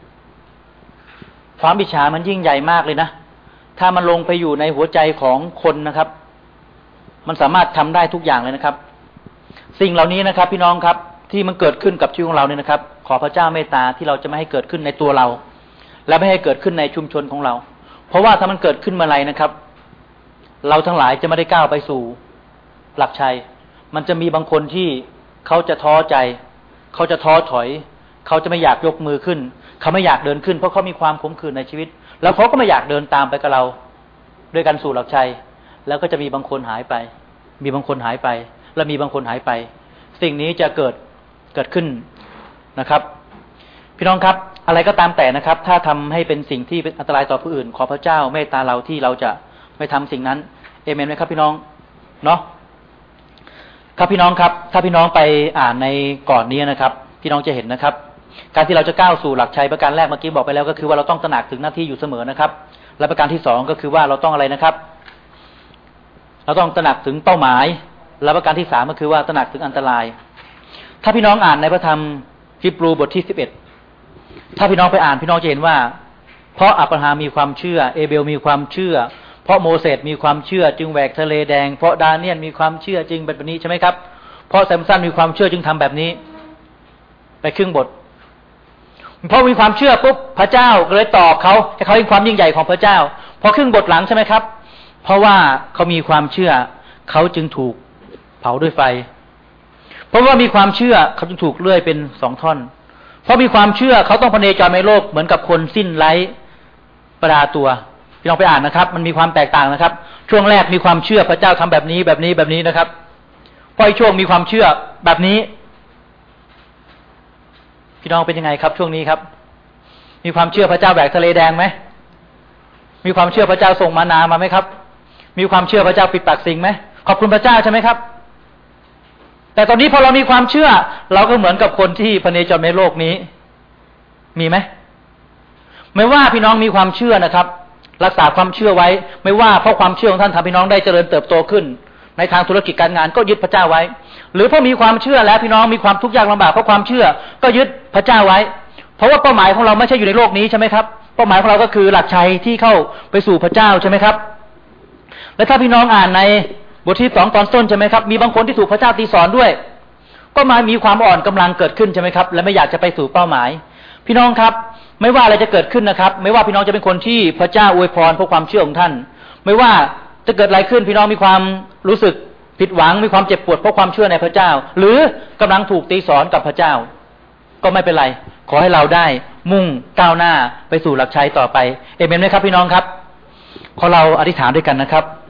ความอิจฉามันยิ่งใหญ่มากเลยนะถ้ามันลงไปอยู่ในหัวใจของคนนะครับมันสามารถทำได้ทุกอย่างเลยนะครับสิ่งเหล่านี้นะครับพี่น้องครับที่มันเกิดขึ้นกับชีวิตของเราเนี่ยนะครับขอพระเจ้าเมตตาที่เราจะไม่ให้เกิดขึ้นในตัวเราและไม่ให้เกิดขึ้นในชุมชนของเราเพราะว่าถ้ามันเกิดขึ้นเมื่อไรนะครับเราทั้งหลายจะไม่ได้ก้าวไปสู่หลักชัยมันจะมีบางคนที่เขาจะท้อใจเขาจะท้อถอยเขาจะไม่อยากยกมือขึ้นเขาไม่อยากเดินขึ้นเพราะเขามีความขมขื่นในชีวิตแล้วเขาก็ไม่อยากเดินตามไปกับเราด้วยกันสู่หลักชัยแล้วก็จะมีบางคนหายไปมีบางคนหายไปและมีบางคนหายไปสิ่งนี้จะเกิดเกิดขึ้นนะครับพี่น้องครับอะไรก็ตามแต่นะครับถ้าทำให้เป็นสิ่งที่เป็นอันตรายต่อผู้อื่นขอพระเจ้าเมตตาเราที่เราจะไม่ทำสิ่งนั้นเอเมนไหมครับพี่น้องเนาะครับพี่น้องครับถ้าพี่น้องไปอ่านในก่อนนี้นะครับพี่น้องจะเห็นนะครับการที่เราจะก้าวสู่หลักชัยประการแรกเมื่อกี้บอกไปแล้วก็คือว่าเราต้องตระหนักถึงหน้าที่อยู่เสมอนะครับและประการที่สองก็คือว่าเราต้องอะไรนะครับเราต้องตระหนักถึงเป้าหมายและประการที่สามก็คือว่าตระหนักถึงอันตรายถ้าพี่น้องอ่านในพระธรรมฮีบรูบทที่สิบเอ็ดถ้าพี่น้องไปอ่านพี่น้องจะเห็นว่าเพราะอับราฮัมมีความเชื่อเอเบลมีความเชื่อเพราะโมเสสมีความเชื่อจึงแหวกทะเลแดงเพราะดาเนียลมีความเชื่อจึงเป็นแบบนี้ใช่ไหมครับเพราะแซมสันมีความเชื่อจึงทำแบบนี้ไปครึ่งบทเพราะมีความเชื่อปุ๊บพระเจ้าก็เลยตอบเขาให้เขาเห็นความยิ่งใหญ่ของพระเจ้าพอครึ่งบทหลังใช่ไหมครับเพราะว่าเขามีความเชื่อเขาจึงถูกเผาด้วยไฟเพราะว่ามีความเชื่อเขาจึงถูกเลื่อยเป็นสองท่อนเพราะมีความเชื่อเขาต้องพเนจรในโลกเหมือนกับคนสิ้นไร้ประดาตัวพี่ลองไปอ่านนะครับมันมีความแตกต่างนะครับช่วงแรกมีความเชื่อพระเจ้าทำแบบนี้แบบนี้แบบนี้นะครับพออีกช่วงมีความเชื่อแบบนี้พี่น้องเป็นยังไงครับช่วงนี้ครับมีความเชื่อพระเจ้าแบกทะเลแดงไหมมีความเชื่อพระเจ้าส่งมานามาไหมครับมีความเชื่อพระเจ้าปิดปากสิงไหมขอบคุณพระเจ้าใช่ไหมครับแต่ตอนนี้พอเรามีความเชื่อเราก็เหมือนกับคนที่พเนจรในโลกนี้มีไหมไม่ว่าพี่น้องมีความเชื่อนะครับรักษาความเชื่อไว้ไม่ว่าเพราะความเชื่อของท่านทำพี่น้องได้เจริญเติบโตขึ้นในทางธุรกิจการงานก็ยึดพระเจ้าไว้หรือเพราะมีความเชื่อแล้วพี่น้องมีความทุกข์ยากลำบากเพราะความเชื่อก็ยึดพระเจ้าไว้เพราะว่าเป้าหมายของเราไม่ใช่อยู่ในโลกนี้ใช่ไหมครับเป้าหมายของเราก็คือหลักชัยที่เข้าไปสู่พระเจ้าใช่ไหมครับและถ้าพี่น้องอ่านในบทที่สองตอนต้นใช่ไหมครับมีบางคนที่ถูกพระเจ้าตีสอนด้วยก็มามีความอ่อนกำลังเกิดขึ้นใช่ไหมครับและไม่อยากจะไปสู่เป้าหมายพี่น้องครับไม่ว่าอะไรจะเกิดขึ้นนะครับไม่ว่าพี่น้องจะเป็นคนที่พระเจ้าอวยพรเพราะความเชื่อของท่านไม่ว่าจะเกิดอะไรขึ้นพี่น้องมีความรู้สึกผิดหวังมีความเจ็บปวดเพราะความเชื่อในพระเจ้าหรือกำลังถูกตีสอนกับพระเจ้าก็ไม่เป็นไรขอให้เราได้มุ่งก้าวหน้าไปสู่หลักชัยต่อไปเอเมนไหมครับพี่น้องครับขอเราอธิษฐานด้วยกันนะครับ